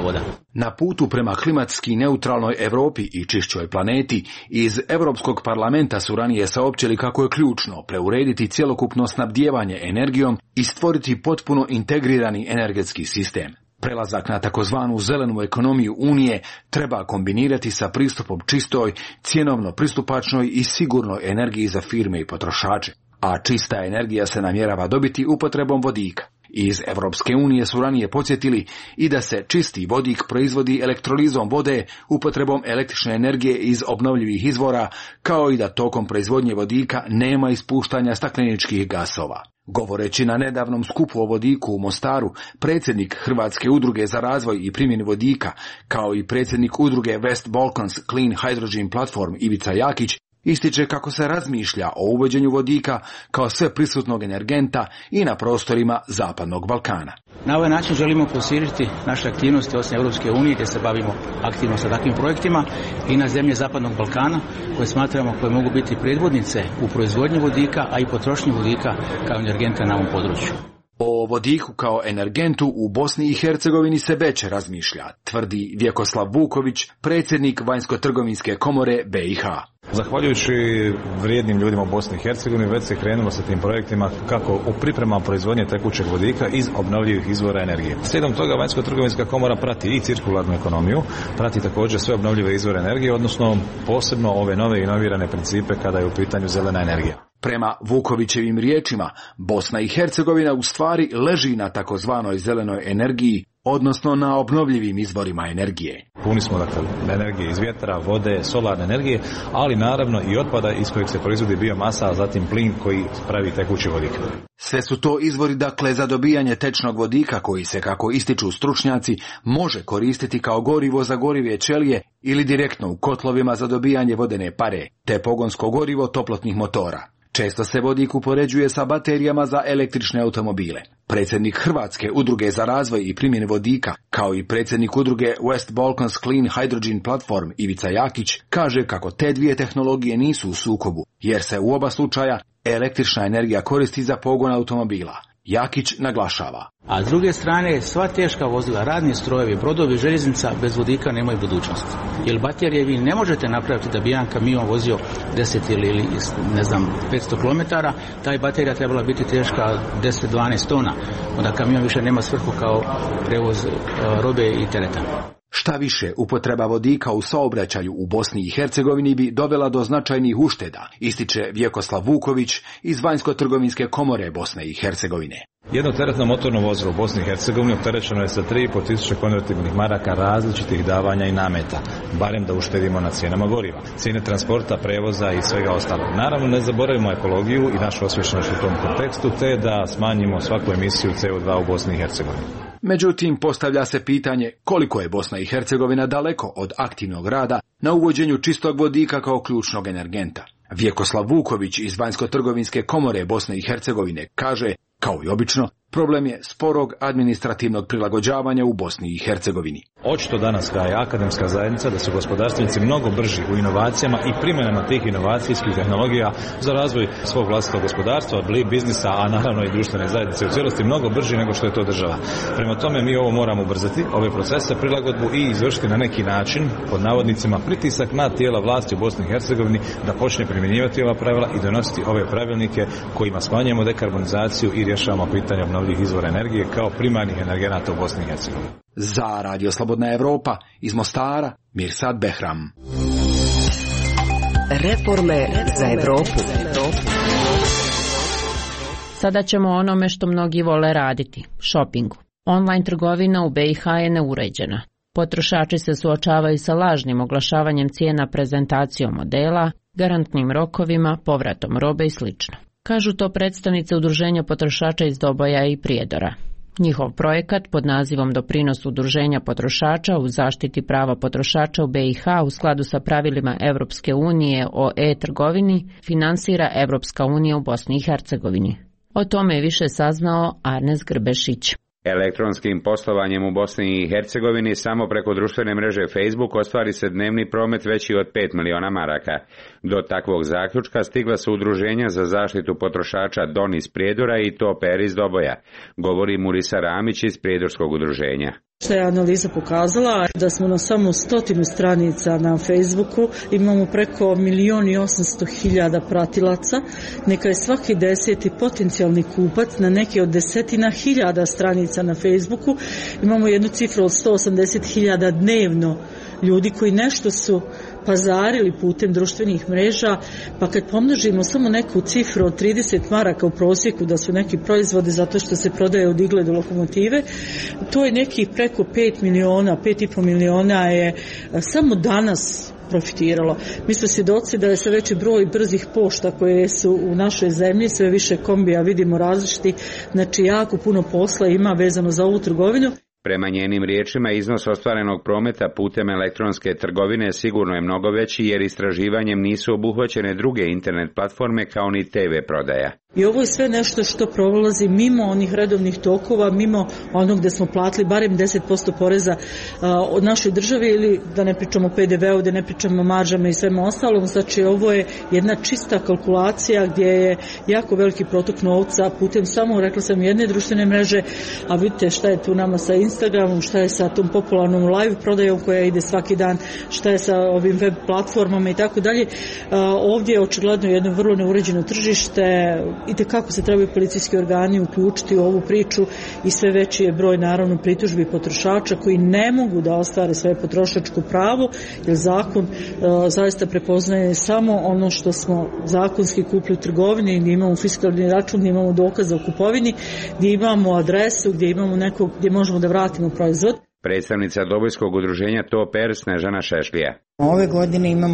Na putu prema klimatski neutralnoj Europi i čišćoj planeti, iz Europskog parlamenta su ranije saopćili kako je ključno preurediti cjelokupno snabdijevanje energijom i stvoriti potpuno integrirani energetski sistem. Prelazak na takozvanu zelenu ekonomiju Unije treba kombinirati sa pristupom čistoj, cjenovno pristupačnoj i sigurnoj energiji za firme i potrošače, a čista energija se namjerava dobiti upotrebom vodika. Iz Europske unije su ranije podsjetili i da se čisti vodik proizvodi elektrolizom vode, upotrebom električne energije iz obnovljivih izvora, kao i da tokom proizvodnje vodika nema ispuštanja stakleničkih gasova. Govoreći na nedavnom skupu o vodiku u Mostaru, predsjednik Hrvatske udruge za razvoj i primjenu vodika, kao i predsjednik udruge West Balkans Clean Hydrogen Platform Ivica Jakić, ističe kako se razmišlja o uvođenju vodika kao sve prisutnog energenta i na prostorima Zapadnog Balkana. Na ovaj način želimo proširiti naše aktivnosti osim Europske unije, gdje se bavimo aktivno sa takvim projektima, i na zemlje Zapadnog Balkana, koje smatramo koje mogu biti predvodnice u proizvodnji vodika, a i potrošnji vodika kao energenta na ovom području. O vodiku kao energentu u Bosni i Hercegovini se već razmišlja, tvrdi Vjekoslav Vuković, predsjednik Vanjsko-trgovinske komore BiH. Zahvaljujući vrijednim ljudima u Bosni i Hercegovini već se krenulo sa tim projektima kako u pripremama proizvodnje tekućeg vodika iz obnovljivih izvora energije. Slijedom toga Vanjsko-trgovinska komora prati i cirkularnu ekonomiju, prati također sve obnovljive izvore energije, odnosno posebno ove nove inovirane principe kada je u pitanju zelena energija. Prema Vukovićevim riječima, Bosna i Hercegovina u stvari leži na takozvanoj zelenoj energiji, odnosno na obnovljivim izvorima energije. Puni smo dakle energije iz vjetra, vode, solarne energije, ali naravno i otpada iz kojeg se proizvodi biomasa, a zatim plin koji pravi tekući vodik. Sve su to izvori dakle za dobijanje tečnog vodika koji se, kako ističu stručnjaci, može koristiti kao gorivo za gorivije ćelije ili direktno u kotlovima za dobijanje vodene pare, te pogonsko gorivo toplotnih motora. Često se vodik upoređuje sa baterijama za električne automobile. Predsjednik Hrvatske udruge za razvoj i primjenu vodika, kao i predsjednik udruge West Balkans Clean Hydrogen Platform Ivica Jakić, kaže kako te dvije tehnologije nisu u sukobu, jer se u oba slučaja električna energija koristi za pogon automobila. Jakić naglašava. A s druge strane, sva teška vozila, radni strojevi, brodovi, željeznica bez vodika nemaju budućnost. Jer baterije vi ne možete napraviti da bi jedan kamion vozio 10 ili 500 km, taj baterija trebala biti teška 10-12 tona. Onda kamion više nema svrhu kao prevoz robe i tereta. Šta više, upotreba vodika u saobraćaju u Bosni i Hercegovini bi dovela do značajnih ušteda, ističe Vjekoslav Vuković iz Vanjsko-trgovinske komore Bosne i Hercegovine. Jedno teretno motorno vozilo u Bosni i Hercegovini opterećeno je sa 3.500 konvertibilnih maraka različitih davanja i nameta, barem da uštedimo na cijenama goriva, cijene transporta, prevoza i svega ostalog. Naravno, ne zaboravimo ekologiju i našu osvješćenost u tom kontekstu, te da smanjimo svaku emisiju CO2 u Bosni i Hercegovini. Međutim, postavlja se pitanje koliko je Bosna i Hercegovina daleko od aktivnog rada na uvođenju čistog vodika kao ključnog energenta. Vjekoslav Vuković iz Vanjsko-trgovinske komore Bosne i Hercegovine kaže, kao i obično, problem je sporog administrativnog prilagođavanja u Bosni i Hercegovini. Očito danas kao je akademska zajednica da su gospodarstvenici mnogo brži u inovacijama i primjenama tih inovacijskih tehnologija za razvoj svog vlastitog gospodarstva, biznisa, a naravno i društvene zajednice u cijelosti mnogo brži nego što je to država. Prema tome mi ovo moramo ubrzati, ove procese, prilagodbu i izvršiti na neki način, pod navodnicima, pritisak na tijela vlasti u Bosni i Hercegovini da počne primjenjivati ova pravila i donositi ove pravilnike kojima smanjujemo dekarbonizaciju i rješavamo pitanje obnovljivih izvora energije kao primarnih energenata u Bosni i Hercegovini. Za Radio Slobodna Evropa iz Mostara, Mirsad Behram. Reforme za Evropu. Sada ćemo o onome što mnogi vole raditi, šopingu. Online trgovina u BiH je neuređena. Potrošači se suočavaju sa lažnim oglašavanjem cijena prezentacijom modela, garantnim rokovima, povratom robe i sl. Kažu to predstavnice Udruženja potrošača iz Doboja i Prijedora. Njihov projekat pod nazivom Doprinos Udruženja potrošača u zaštiti prava potrošača u BiH u skladu sa pravilima Europske unije o e-trgovini finansira Europska unija u Bosni i Hercegovini. O tome je više saznao Arnes Grbešić. Elektronskim poslovanjem u Bosni i Hercegovini samo preko društvene mreže Facebook ostvari se dnevni promet veći od 5 miliona maraka. Do takvog zaključka stigla su udruženja za zaštitu potrošača Don iz Prijedora i Toper iz Doboja, govori Murisa Ramić iz Prijedorskog udruženja. Što je analiza pokazala da smo na samo 100 stranica na Facebooku, imamo preko 1.800.000 pratilaca, neka je svaki 10. potencijalni kupac na neke od 10.000 stranica na Facebooku, imamo jednu cifru od 180.000 dnevno ljudi koji nešto su pazarili putem društvenih mreža, pa kad pomnožimo samo neku cifru od 30 maraka u prosjeku da su neki proizvodi zato što se prodaje od igle do lokomotive, to je nekih preko 5 miliona, 5,5 miliona je samo danas profitiralo. Mi smo svjedoci da je sve veći broj brzih pošta koje su u našoj zemlji, sve više kombija vidimo različiti, znači jako puno posla ima vezano za ovu trgovinu. Prema njenim riječima, iznos ostvarenog prometa putem elektronske trgovine sigurno je mnogo veći jer istraživanjem nisu obuhvaćene druge internet platforme kao ni TV prodaja. I ovo je sve nešto što prolazi mimo onih redovnih tokova, mimo onog gde smo platili barem 10% poreza od našoj države ili da ne pričamo o PDV-u, da ne pričamo o maržama i svema ostalom. Znači ovo je jedna čista kalkulacija gdje je jako veliki protok novca putem samo, rekla sam, jedne društvene mreže, a vidite šta je tu nama sa Instagramom, šta je sa tom popularnom live prodajom koja ide svaki dan, šta je sa ovim web platformama i tako dalje. Ovdje je očigledno jedno vrlo neuređeno tržište. I kako se trebaju policijski organi uključiti u ovu priču i sve veći je broj naravno pritužbi potrošača koji ne mogu da ostvare svoje potrošačko pravo jer zakon zaista prepoznaje samo ono što smo zakonski kupili u trgovini, gdje imamo fiskalni račun, gdje imamo dokaze o kupovini, gdje imamo adresu, gdje imamo nekog gdje možemo da vratimo proizvod. Predstavnica Dobojskog udruženja TOPER Snežana Šešlija. Ove godine imamo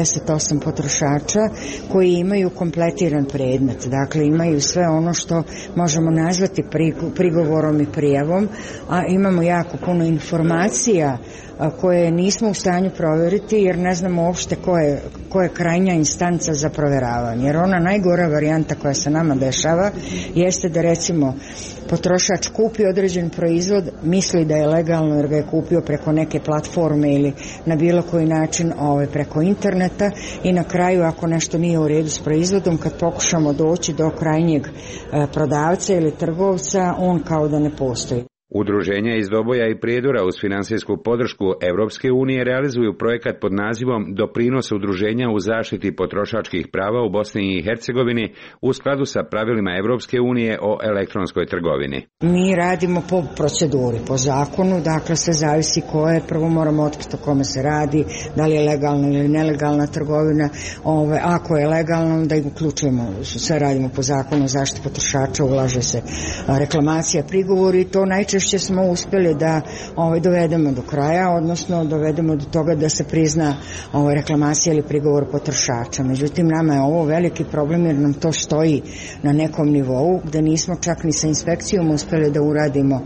78 potrošača koji imaju kompletiran predmet, dakle imaju sve ono što možemo nazvati prigovorom i prijavom, a imamo jako puno informacija koje nismo u stanju provjeriti jer ne znamo uopšte ko je krajnja instanca za provjeravanje. Jer ona najgora varijanta koja se nama dešava jeste da recimo potrošač kupi određen proizvod, misli da je legalno jer ga je kupio preko neke platforme ili na bilo koji način preko interneta i na kraju ako nešto nije u redu s proizvodom, kad pokušamo doći do krajnjeg prodavca ili trgovca, on kao da ne postoji. Udruženja iz Doboja i Prijedora uz finansijsku podršku Europske unije realizuju projekat pod nazivom Doprinos udruženja u zaštiti potrošačkih prava u Bosni i Hercegovini u skladu sa pravilima Europske unije o elektronskoj trgovini. Mi radimo po proceduri, po zakonu, dakle sve zavisi koje, prvo moramo otkriti o kome se radi, da li je legalna ili nelegalna trgovina, ako je legalno da ih uključujemo, sve radimo po zakonu o zaštiti potrošača, ulaže se reklamacija, prigovori i to najčešće smo uspjeli da dovedemo do kraja, odnosno dovedemo do toga da se prizna reklamacija ili prigovor potrošača. Međutim, nama je ovo veliki problem jer nam to stoji na nekom nivou gdje nismo čak ni sa inspekcijom uspjeli da uradimo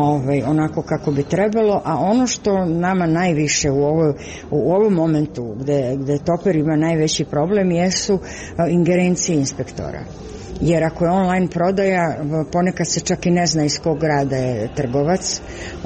onako kako bi trebalo, a ono što nama najviše u ovom momentu gdje Toper ima najveći problem jesu ingerencije inspektora. Jer ako je online prodaja, ponekad se čak i ne zna iz kog grada je trgovac,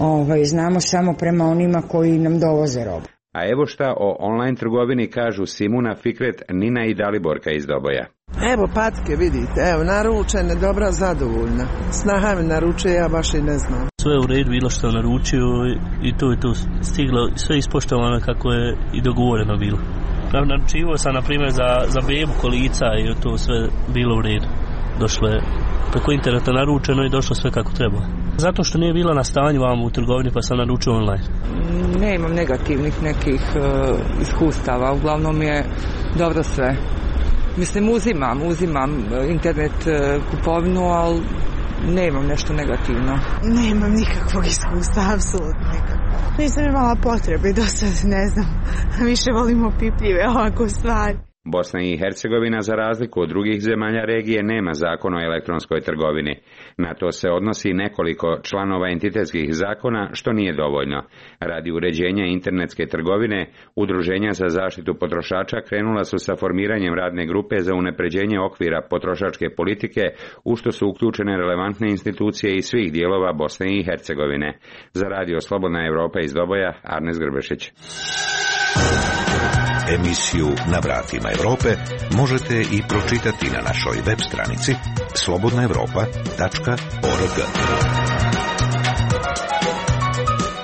znamo samo prema onima koji nam dovoze robu. A evo šta o online trgovini kažu Simuna, Fikret, Nina i Daliborka iz Doboja. Evo patke, vidite, evo naručene, dobra, zadovoljna. Snaha mi naručuje, ja baš i ne znam. Sve u redu bilo što naručio i to je to stiglo, sve ispoštovano kako je i dogovoreno bilo. Naručivao sam, na primjer, za bebu kolica i to sve bilo u redu. Došlo je preko interneta naručeno i došlo sve kako treba. Zato što nije bila na stanju vam u trgovini pa sam naručio online. Ne imam negativnih nekih iskustava, uglavnom je dobro sve. Mislim, uzimam internet kupovinu, ali nemam nešto negativno. Nemam nikakvog iskustva, apsolutno nikakvog. Nisam imala potrebe i do sad, ne znam, više volimo pipljive ovako stvari. Bosna i Hercegovina, za razliku od drugih zemalja regije, nema zakon o elektronskoj trgovini. Na to se odnosi nekoliko članova entitetskih zakona, što nije dovoljno. Radi uređenja internetske trgovine, udruženja za zaštitu potrošača krenula su sa formiranjem radne grupe za unapređenje okvira potrošačke politike, u što su uključene relevantne institucije iz svih dijelova Bosne i Hercegovine. Za Radio Slobodna Evropa iz Doboja, Arnes Grbešić. Emisiju Na vratima Evrope možete i pročitati na našoj web stranici slobodnaevropa.org.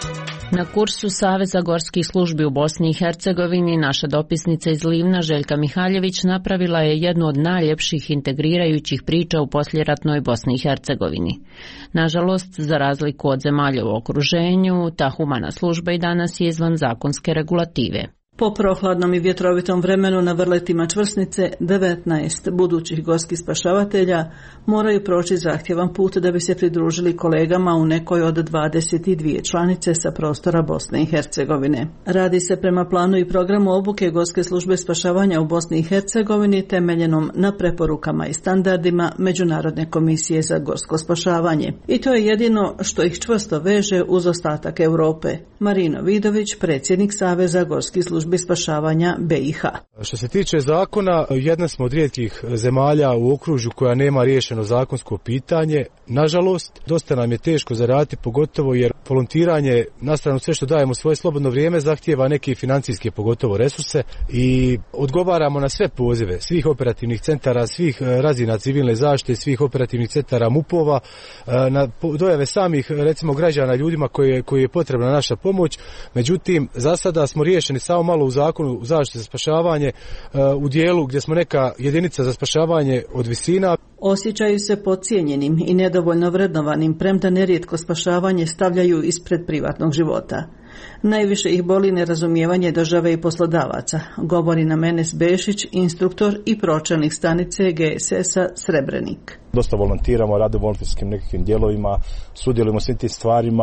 Na kursu Saveza gorskih službi u Bosni i Hercegovini naša dopisnica iz Livna Željka Mihaljević napravila je jednu od najljepših integrirajućih priča u posljeratnoj Bosni i Hercegovini. Nažalost, za razliku od zemalja u okruženju, ta humana služba i danas je izvan zakonske regulative. Po prohladnom i vjetrovitom vremenu na vrletima Čvrsnice, 19 budućih gorskih spašavatelja moraju proći zahtjevan put da bi se pridružili kolegama u nekoj od 22 članice sa prostora Bosne i Hercegovine. Radi se prema planu i programu obuke Gorske službe spašavanja u Bosni i Hercegovini temeljenom na preporukama i standardima Međunarodne komisije za gorsko spašavanje. I to je jedino što ih čvrsto veže uz ostatak Europe. Marino Vidović, predsjednik Saveza gorskih službi spašavanja BiH. Što se tiče zakona, jedna smo od rijetkih zemalja u okružju koja nema riješeno zakonsko pitanje. Nažalost, dosta nam je teško zaraditi, pogotovo jer volontiranje, na stranu sve što dajemo svoje slobodno vrijeme, zahtijeva neke financijske pogotovo resurse i odgovaramo na sve pozive svih operativnih centara, svih razina civilne zaštite, svih operativnih centara MUP-ova, na dojave samih recimo građana, ljudima koji je potrebna naša pomoć. Međutim, za sada smo riješeni samo malo u zakonu zaštite za spašavanje u dijelu gdje smo neka jedinica za spašavanje od visina. Osjećaju se podcijenjenim i nedovoljno vrednovanim, premda nerijetko spašavanje stavljaju ispred privatnog života. Najviše ih boli nerazumijevanje države i poslodavaca, govori nam Enes Bešić, instruktor i pročelnik stanice GSS-a Srebrenik. Dosta volontiramo, radimo u volonterskim nekakvim dijelovima, sudjelujemo svim tim stvarima,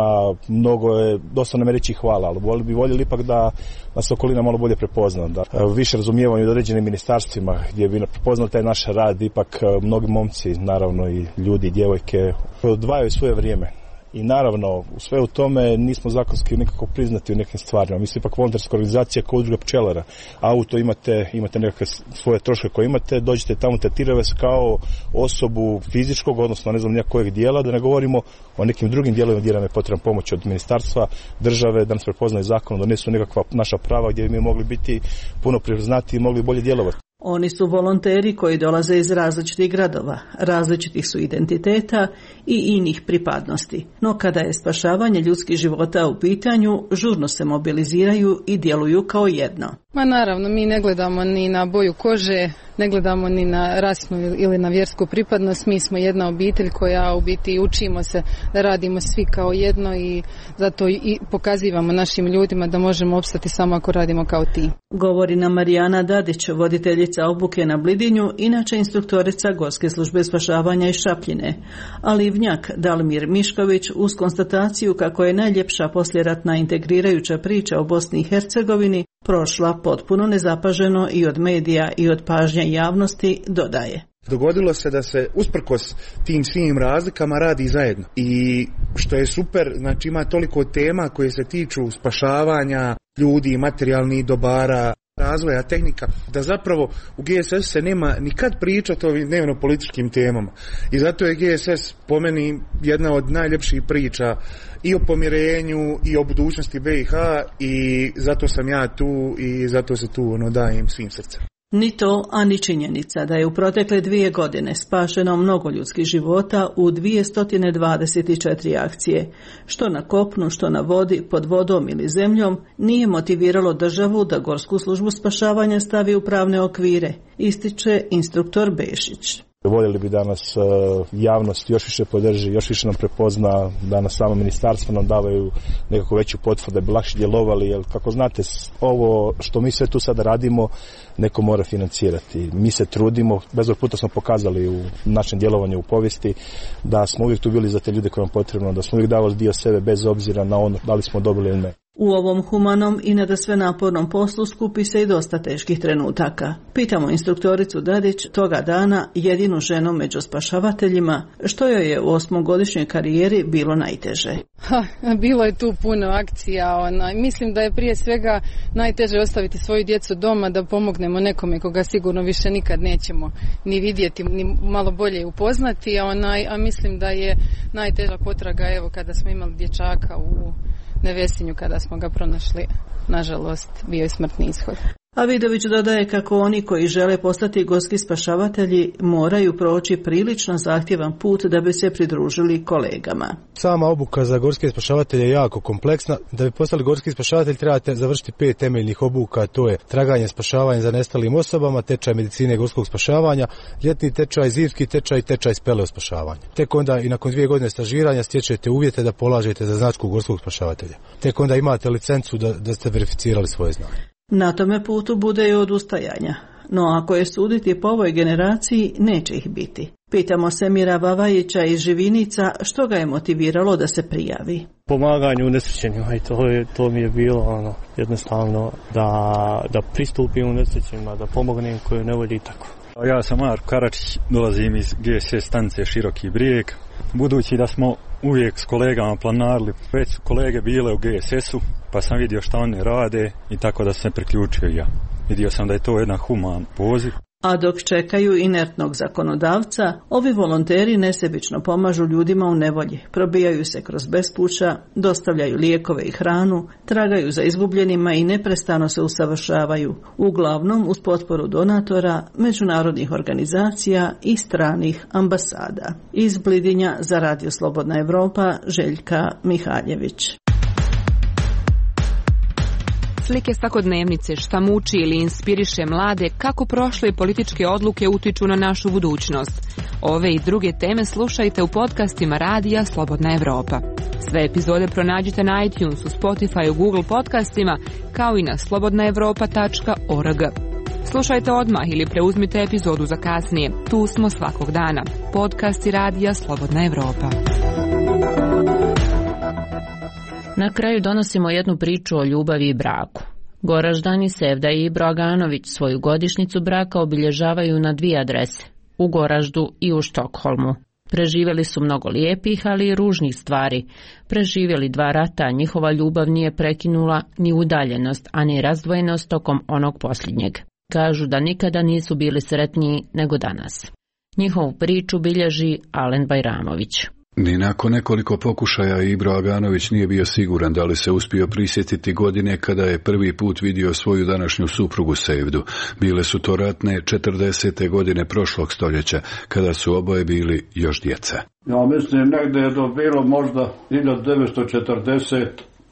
dosta nam je reći hvala, ali bi voljeli ipak da nas okolina malo bolje prepozna, da više razumijevaju određenim ministarstvima gdje bi prepoznali taj naš rad, ipak mnogi momci, naravno i ljudi i djevojke, odvajaju svoje vrijeme. I naravno, u sve u tome nismo zakonski nekako priznati u nekim stvarima. Mi smo ipak volonterska organizacija kao udruga pčelara. Auto imate nekakve svoje troške koje imate, dođete tamo, tretiraju vas kao osobu fizičkog, odnosno ne znam nijakojeg dijela, da ne govorimo o nekim drugim dijelovima gdje nam je potrebna pomoć od ministarstva, države, da nas prepoznaju zakonom, donesu nekakva naša prava gdje bi mi mogli biti puno priznati i mogli bolje djelovati. Oni su volonteri koji dolaze iz različitih gradova, različitih su identiteta i inih pripadnosti. No kada je spašavanje ljudskih života u pitanju, žurno se mobiliziraju i djeluju kao jedno. Ma naravno, mi ne gledamo ni na boju kože, ne gledamo ni na rasnu ili na vjersku pripadnost. Mi smo jedna obitelj koja u biti učimo se da radimo svi kao jedno i zato i pokazivamo našim ljudima da možemo opstati samo ako radimo kao ti. Govori nam Marijana Dadić, voditeljica obuke na Blidinju, inače instruktorica Gorske službe spašavanja iz Šapljine, a Livnjak Dalmir Mišković uz konstataciju kako je najljepša poslijeratna integrirajuća priča o Bosni i Hercegovini prošla potpuno nezapaženo i od medija i od pažnje javnosti, dodaje. Dogodilo se da se usprkos tim svim razlikama radi zajedno. I što je super, znači ima toliko tema koje se tiču spašavanja ljudi, materijalnih dobara, razvoja tehnika, da zapravo u GSS se nema nikad pričati o dnevno političkim temama. I zato je GSS po meni jedna od najljepših priča i o pomirenju i o budućnosti BiH i zato sam ja tu i zato se tu dajem svim srcem. Ni to, a ni činjenica da je u protekle 2 godine spašeno mnogo ljudskih života u 224 akcije, što na kopnu, što na vodi, pod vodom ili zemljom, nije motiviralo državu da Gorsku službu spašavanja stavi u pravne okvire, ističe instruktor Bešić. Voljeli bi da nas javnost još više podrži, još više nam prepozna, da nas samo ministarstvo nam davaju nekako veću potvrdu da bi lakše djelovali, jer kako znate, ovo što mi sve tu sada radimo, neko mora financirati. Mi se trudimo, bezbroj puta smo pokazali u našem djelovanju u povijesti da smo uvijek tu bili za te ljude koje nam potrebno, da smo uvijek davali dio sebe bez obzira na ono da li smo dobili ili ne. U ovom humanom i nadasve napornom poslu skupi se i dosta teških trenutaka. Pitamo instruktoricu Dadić, toga dana jedinu ženu među spašavateljima, što joj je u 8-godišnjoj karijeri bilo najteže. Bilo je tu puno akcija. Mislim da je prije svega najteže ostaviti svoju djecu doma da pomognemo nekome koga sigurno više nikad nećemo ni vidjeti, ni malo bolje upoznati. A mislim da je najteža potraga, evo, kada smo imali dječaka u Nevesinju, kada smo ga pronašli, nažalost, bio je smrtni ishod. A Vidović dodaje kako oni koji žele postati gorski spašavatelji moraju proći prilično zahtjevan put da bi se pridružili kolegama. Sama obuka za gorske spašavatelje je jako kompleksna. Da bi postali gorski spašavatelj trebate završiti 5 temeljnih obuka, to je traganje, spašavanje za nestalim osobama, tečaj medicine gorskog spašavanja, ljetni tečaj, zimski tečaj i tečaj speleo spašavanja. Tek onda i nakon 2 godine stažiranja stječete uvjete da polažete za značku gorskog spašavatelja. Tek onda imate licencu da ste verificirali svoje znanje. Na tome putu bude i odustajanja, no ako je suditi po ovoj generaciji, neće ih biti. Pitamo Semira Vavajića iz Živinica što ga je motiviralo da se prijavi. Pomaganju unesrećenima i to mi je bilo jednostavno da pristupim unesrećenima, da pomognem koju ne volji tako. Ja sam Marko Karačić, dolazim iz GSS stanice Široki Brijeg. Budući da smo uvijek s kolegama planarili, već su kolege bile u GSS-u, pa sam vidio šta oni rade i tako da sam se priključio ja. Vidio sam da je to jedan human poziv. A dok čekaju inertnog zakonodavca, ovi volonteri nesebično pomažu ljudima u nevolji, probijaju se kroz bespuća, dostavljaju lijekove i hranu, tragaju za izgubljenima i neprestano se usavršavaju, uglavnom uz potporu donatora, međunarodnih organizacija i stranih ambasada. Iz Blidinja za Radio Slobodna Evropa, Željka Mihaljević. Slike svakodnevnice, šta muči ili inspiriše mlade, kako prošle političke odluke utiču na našu budućnost. Ove i druge teme slušajte u podcastima Radija Slobodna Evropa. Sve epizode pronađite na iTunesu, Spotify, Google podcastima, kao i na slobodnaevropa.org. Slušajte odmah ili preuzmite epizodu za kasnije. Tu smo svakog dana. Podcasti Radija Slobodna Evropa. Na kraju donosimo jednu priču o ljubavi i braku. Goraždani Sevda i Ibro Aganović svoju godišnjicu braka obilježavaju na 2 adrese, u Goraždu i u Štokholmu. Preživjeli su mnogo lijepih, ali i ružnih stvari. Preživjeli 2 rata, njihova ljubav nije prekinula ni udaljenost, a ni razdvojenost tokom onog posljednjeg. Kažu da nikada nisu bili sretniji nego danas. Njihovu priču bilježi Alen Bajramović. Ni nakon nekoliko pokušaja Ibro Aganović nije bio siguran da li se uspio prisjetiti godine kada je prvi put vidio svoju današnju suprugu Sevdu. Bile su to ratne 40. godine prošlog stoljeća, kada su oboje bili još djeca. Ja mislim negdje je to bilo možda 1943.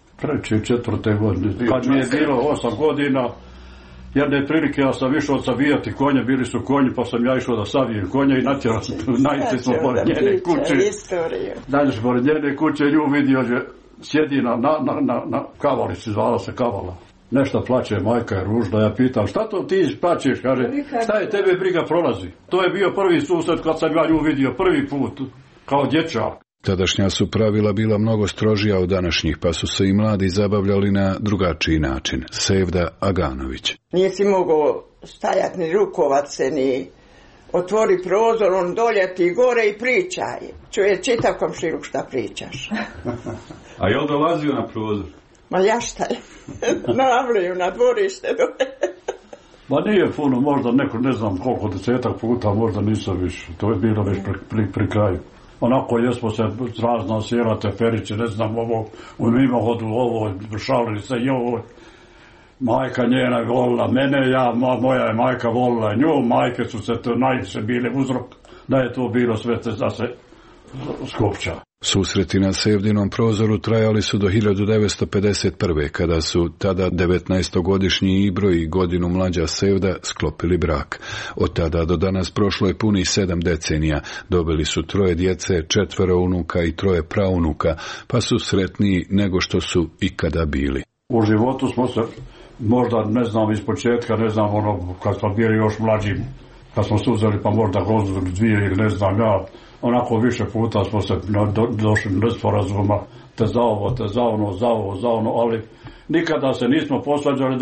4. godine, kad mi je bilo 8 godina. Jedne prilike ja sam išao savijati konje, bili su konji, pa sam ja išao da savijem konje i natjerao sam, najice smo pored njene kuće. Dalje smo pored njene kuće, nju vidio, že sjedi na kavalici, zvala se kavala. Nešto plače, majka je ružna, ja pitam, šta to ti plačeš, kaže, šta je tebe briga prolazi. To je bio prvi susret kad sam ja nju vidio, prvi put, kao dječak. Tadašnja su pravila bila mnogo strožija od današnjih, pa su se i mladi zabavljali na drugačiji način. Sevda Aganović. Nisi mogao stajati ni rukovat se, ni otvori prozor, on doljeti gore i pričaj. Čuje čitav komšiluk šta pričaš. A je on dolazio na prozor? Ma jaštaj, navliju na dvorište dole. Ma nije puno, možda neko, ne znam koliko, 10 puta, možda nisam više. To je bilo već pri kraju. Onako jesmo se razna sjela, teferiće, ne znam, ovo, u mimohodu, ovo, šalili se i ovo. Majka njena volila mene, moja je majka volila nju, majke su se to najviše bile uzrok da je to bilo sve da se skopča. Susreti na Sevdinom prozoru trajali su do 1951. kada su tada 19-godišnji Ibro i godinu mlađa Sevda sklopili brak. Od tada do danas prošlo je punih 7 decenija. Dobili su 3 djece, 4 unuka i 3 praunuka, pa su sretniji nego što su ikada bili. U životu smo se, možda ne znam iz početka, ne znam ono, kad smo bili još mlađi, kad smo se uzeli pa možda godinu, 2 ili ne znam ja, onako više puta smo se došli do sporazuma, te za ovo, te za ono, ali nikada se nismo posvađali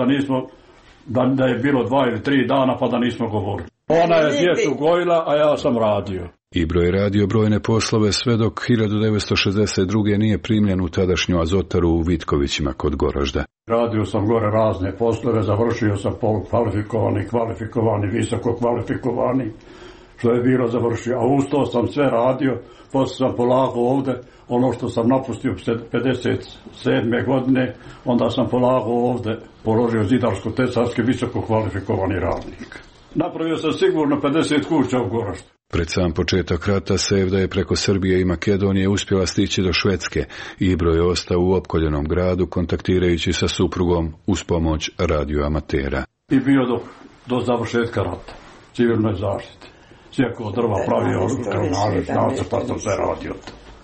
da je bilo 2 ili 3 dana pa da nismo govorili. Ona je djecu gojila, a ja sam radio. Ibro je radio brojne poslove sve dok 1962. nije primljen u tadašnju azotaru u Vitkovićima kod Goražda. Radio sam gore razne poslove, završio sam kvalifikovani, visoko kvalifikovani, što je bilo završio, a uz to sam sve radio, Poslije sam polagao ovdje, ono što sam napustio 57. godine, onda sam polagao ovdje, položio zidarsko-tesarski visoko kvalifikovani radnik. Napravio sam sigurno 50 kuća u Goraždu. Pred sam početak rata Sevda je preko Srbije i Makedonije uspjela stići do Švedske. Ibro je ostao u opkoljenom gradu kontaktirajući sa suprugom uz pomoć radioamatera. I bio do završetka rata, civilnoj zaštiti. Sjekao drva, pravio kronaže, nacrta sam sve radio.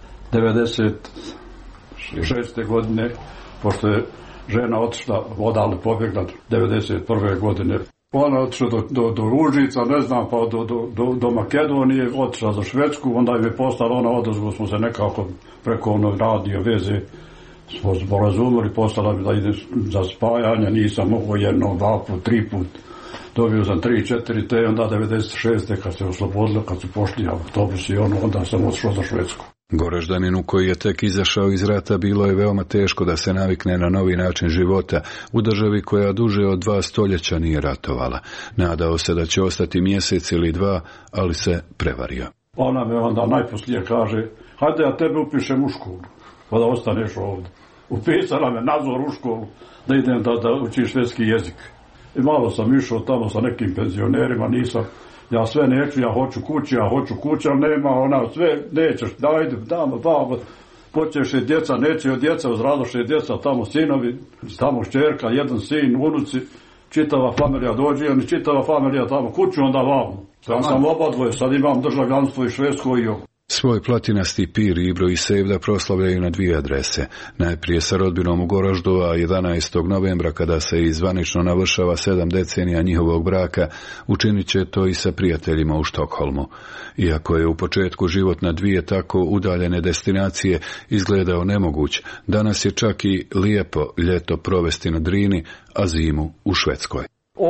96. godine, pošto je žena otišla, odavle pobjegla 91. godine. Ona otišla do Užica, ne znam, pa do Makedonije, otišla za Švedsku, onda je postala ona odozvu, smo se nekako preko onog radio veze smo sporazumili, postala mi da ide za spajanje, nisam mogao jednom, dva put, tri put. Dobio sam 3-4 te, onda 96. kad se oslobodilo, kad su pošli autobusi, onda sam otišao za Švedsku. Goraždaninu koji je tek izašao iz rata bilo je veoma teško da se navikne na novi način života u državi koja duže od 2 stoljeća nije ratovala. Nadao se da će ostati mjesec ili 2, ali se prevario. Ona me onda najposlije kaže, hajde ja tebe upišem u školu, pa da ostaneš ovdje. Upisala me nadzor u školu, da idem da učim švedski jezik. I malo sam išao tamo sa nekim penzionerima, nisam. Ja sve neću, ja hoću kući, ali nema ona, sve nećeš, dajde, damo, počeše djeca, neće od djeca, uzradoše djeca, tamo sinovi, tamo šćerka, jedan sin, unuci, čitava familija dođe, i čitava familija tamo kuću, onda vamo. Ja sam obadvoje, sad imam državljanstvo i švedsko i ovo. Svoj platinasti pir Ibro i Sevda proslavljaju na 2 adrese. Najprije sa rodbinom u Goraždu, a 11. novembra, kada se zvanično navršava 7 decenija njihovog braka, učinit će to i sa prijateljima u Štokholmu. Iako je u početku život na 2 tako udaljene destinacije izgledao nemoguć, danas je čak i lijepo ljeto provesti na Drini, a zimu u Švedskoj.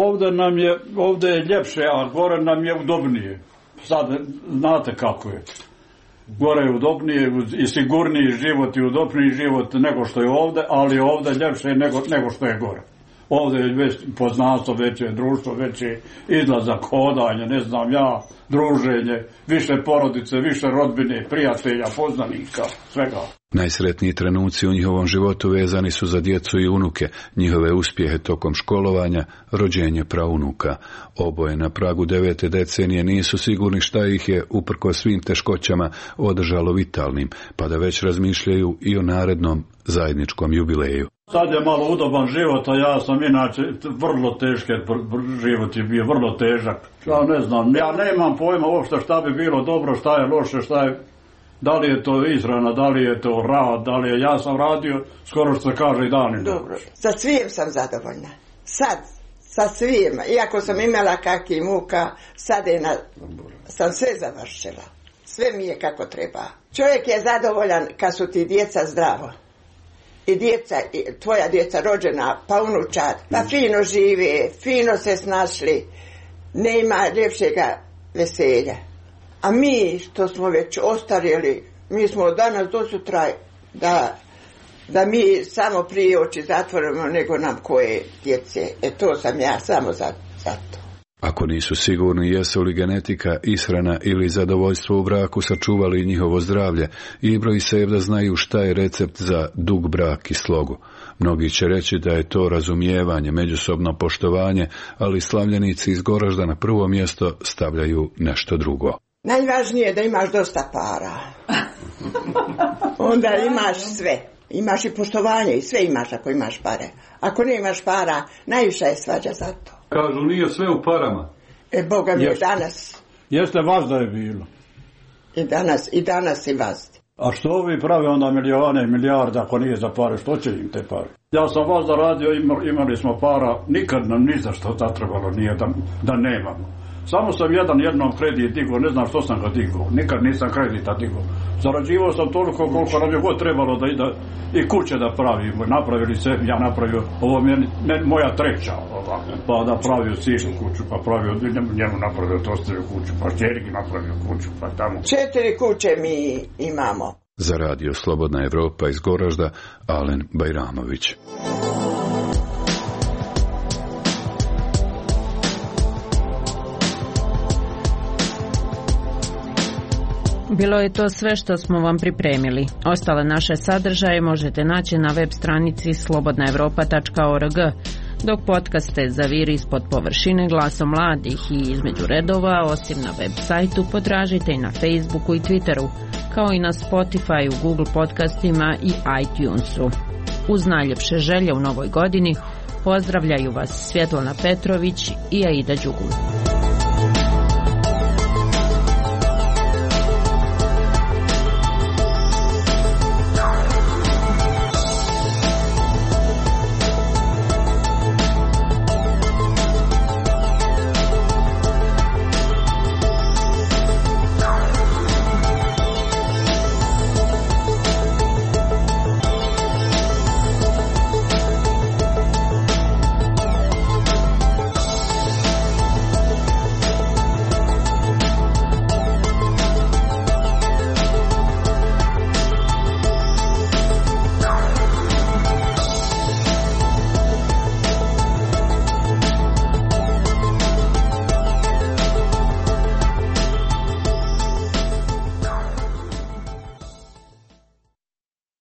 Ovdje je ljepše, a gore nam je udobnije. Sad znate kako je. Gore je udobnije i sigurniji život i udobniji život nego što je ovdje, ali ovdje ljepše nego što je gore. Ovdje je već poznanstvo veće, društvo veće, izlazak, hodanje, ne znam ja, druženje, više porodice, više rodbine, prijatelja, poznanika, svega. Najsretniji trenuci u njihovom životu vezani su za djecu i unuke, njihove uspjehe tokom školovanja, rođenje praunuka. Oboje na pragu 9. decenije nisu sigurni šta ih je, uprkos svim teškoćama, održalo vitalnim, pa da već razmišljaju i o narednom zajedničkom jubileju. Sad je malo udoban život, a ja sam inače vrlo teški, život je bio vrlo težak. Ja ne znam, ja nemam pojma uopšte šta bi bilo dobro, šta je loše, šta je... Da li je to izrana, da li je to rad, da li je... Ja sam radio, skoro što se kaže i danima. Dobro, sa svim sam zadovoljna. Sad, sa svim. Iako sam imala kakvi muka, sad sam sve završila. Sve mi je kako treba. Čovjek je zadovoljan kad su ti djeca zdravo. I djeca, tvoja djeca rođena, pa unučad, pa fino žive, fino se snašli. Nema ljepšega veselja. A mi što smo već ostarjeli, mi smo od danas do sutra da mi samo prije oči zatvorimo nego nam koje djece. To sam ja samo za to. Ako nisu sigurni jesu li genetika, ishrana ili zadovoljstvo u braku sačuvali njihovo zdravlje, Ibro i Sevda znaju šta je recept za dug brak i slogu. Mnogi će reći da je to razumijevanje, međusobno poštovanje, ali slavljenici iz Goražda na prvo mjesto stavljaju nešto drugo. Najvažnije je da imaš dosta para. Onda imaš sve. Imaš i poštovanje i sve imaš ako imaš pare. Ako ne imaš para, najviše je svađa za to. Kažu, nije sve u parama. Boga mi je danas. Jeste vas da je bilo. I danas i vas. A što ovi prave onda milijone i milijarde ako nije za pare? Što će im te pare? Ja sam vas da radio, imali smo para, nikad nam ni za što zatrebalo nije da nemamo. Samo sam jednom kredit digao, ne znam što sam ga digao, nikad nisam kredita digao. Zarađivao sam toliko koliko nam je god trebalo da i kuće da pravimo. Napravili se, ja napravio, ovo je moja treća, pa da pravio sinu kuću, pa pravio, njemu napravio tostavio kuću, pa čeriki napravio kuću, pa tamo. 4 kuće mi imamo. Za radio Slobodna Evropa iz Goražda, Alen Bajramović. Bilo je to sve što smo vam pripremili. Ostale naše sadržaje možete naći na web stranici slobodnaevropa.org, dok podcaste Zaviri ispod površine glasom mladih i između redova, osim na web sajtu, potražite i na Facebooku i Twitteru, kao i na Spotify, Google podcastima i iTunesu. Uz najljepše želje u novoj godini pozdravljaju vas Svjetlana Petrović i Aida Đugum.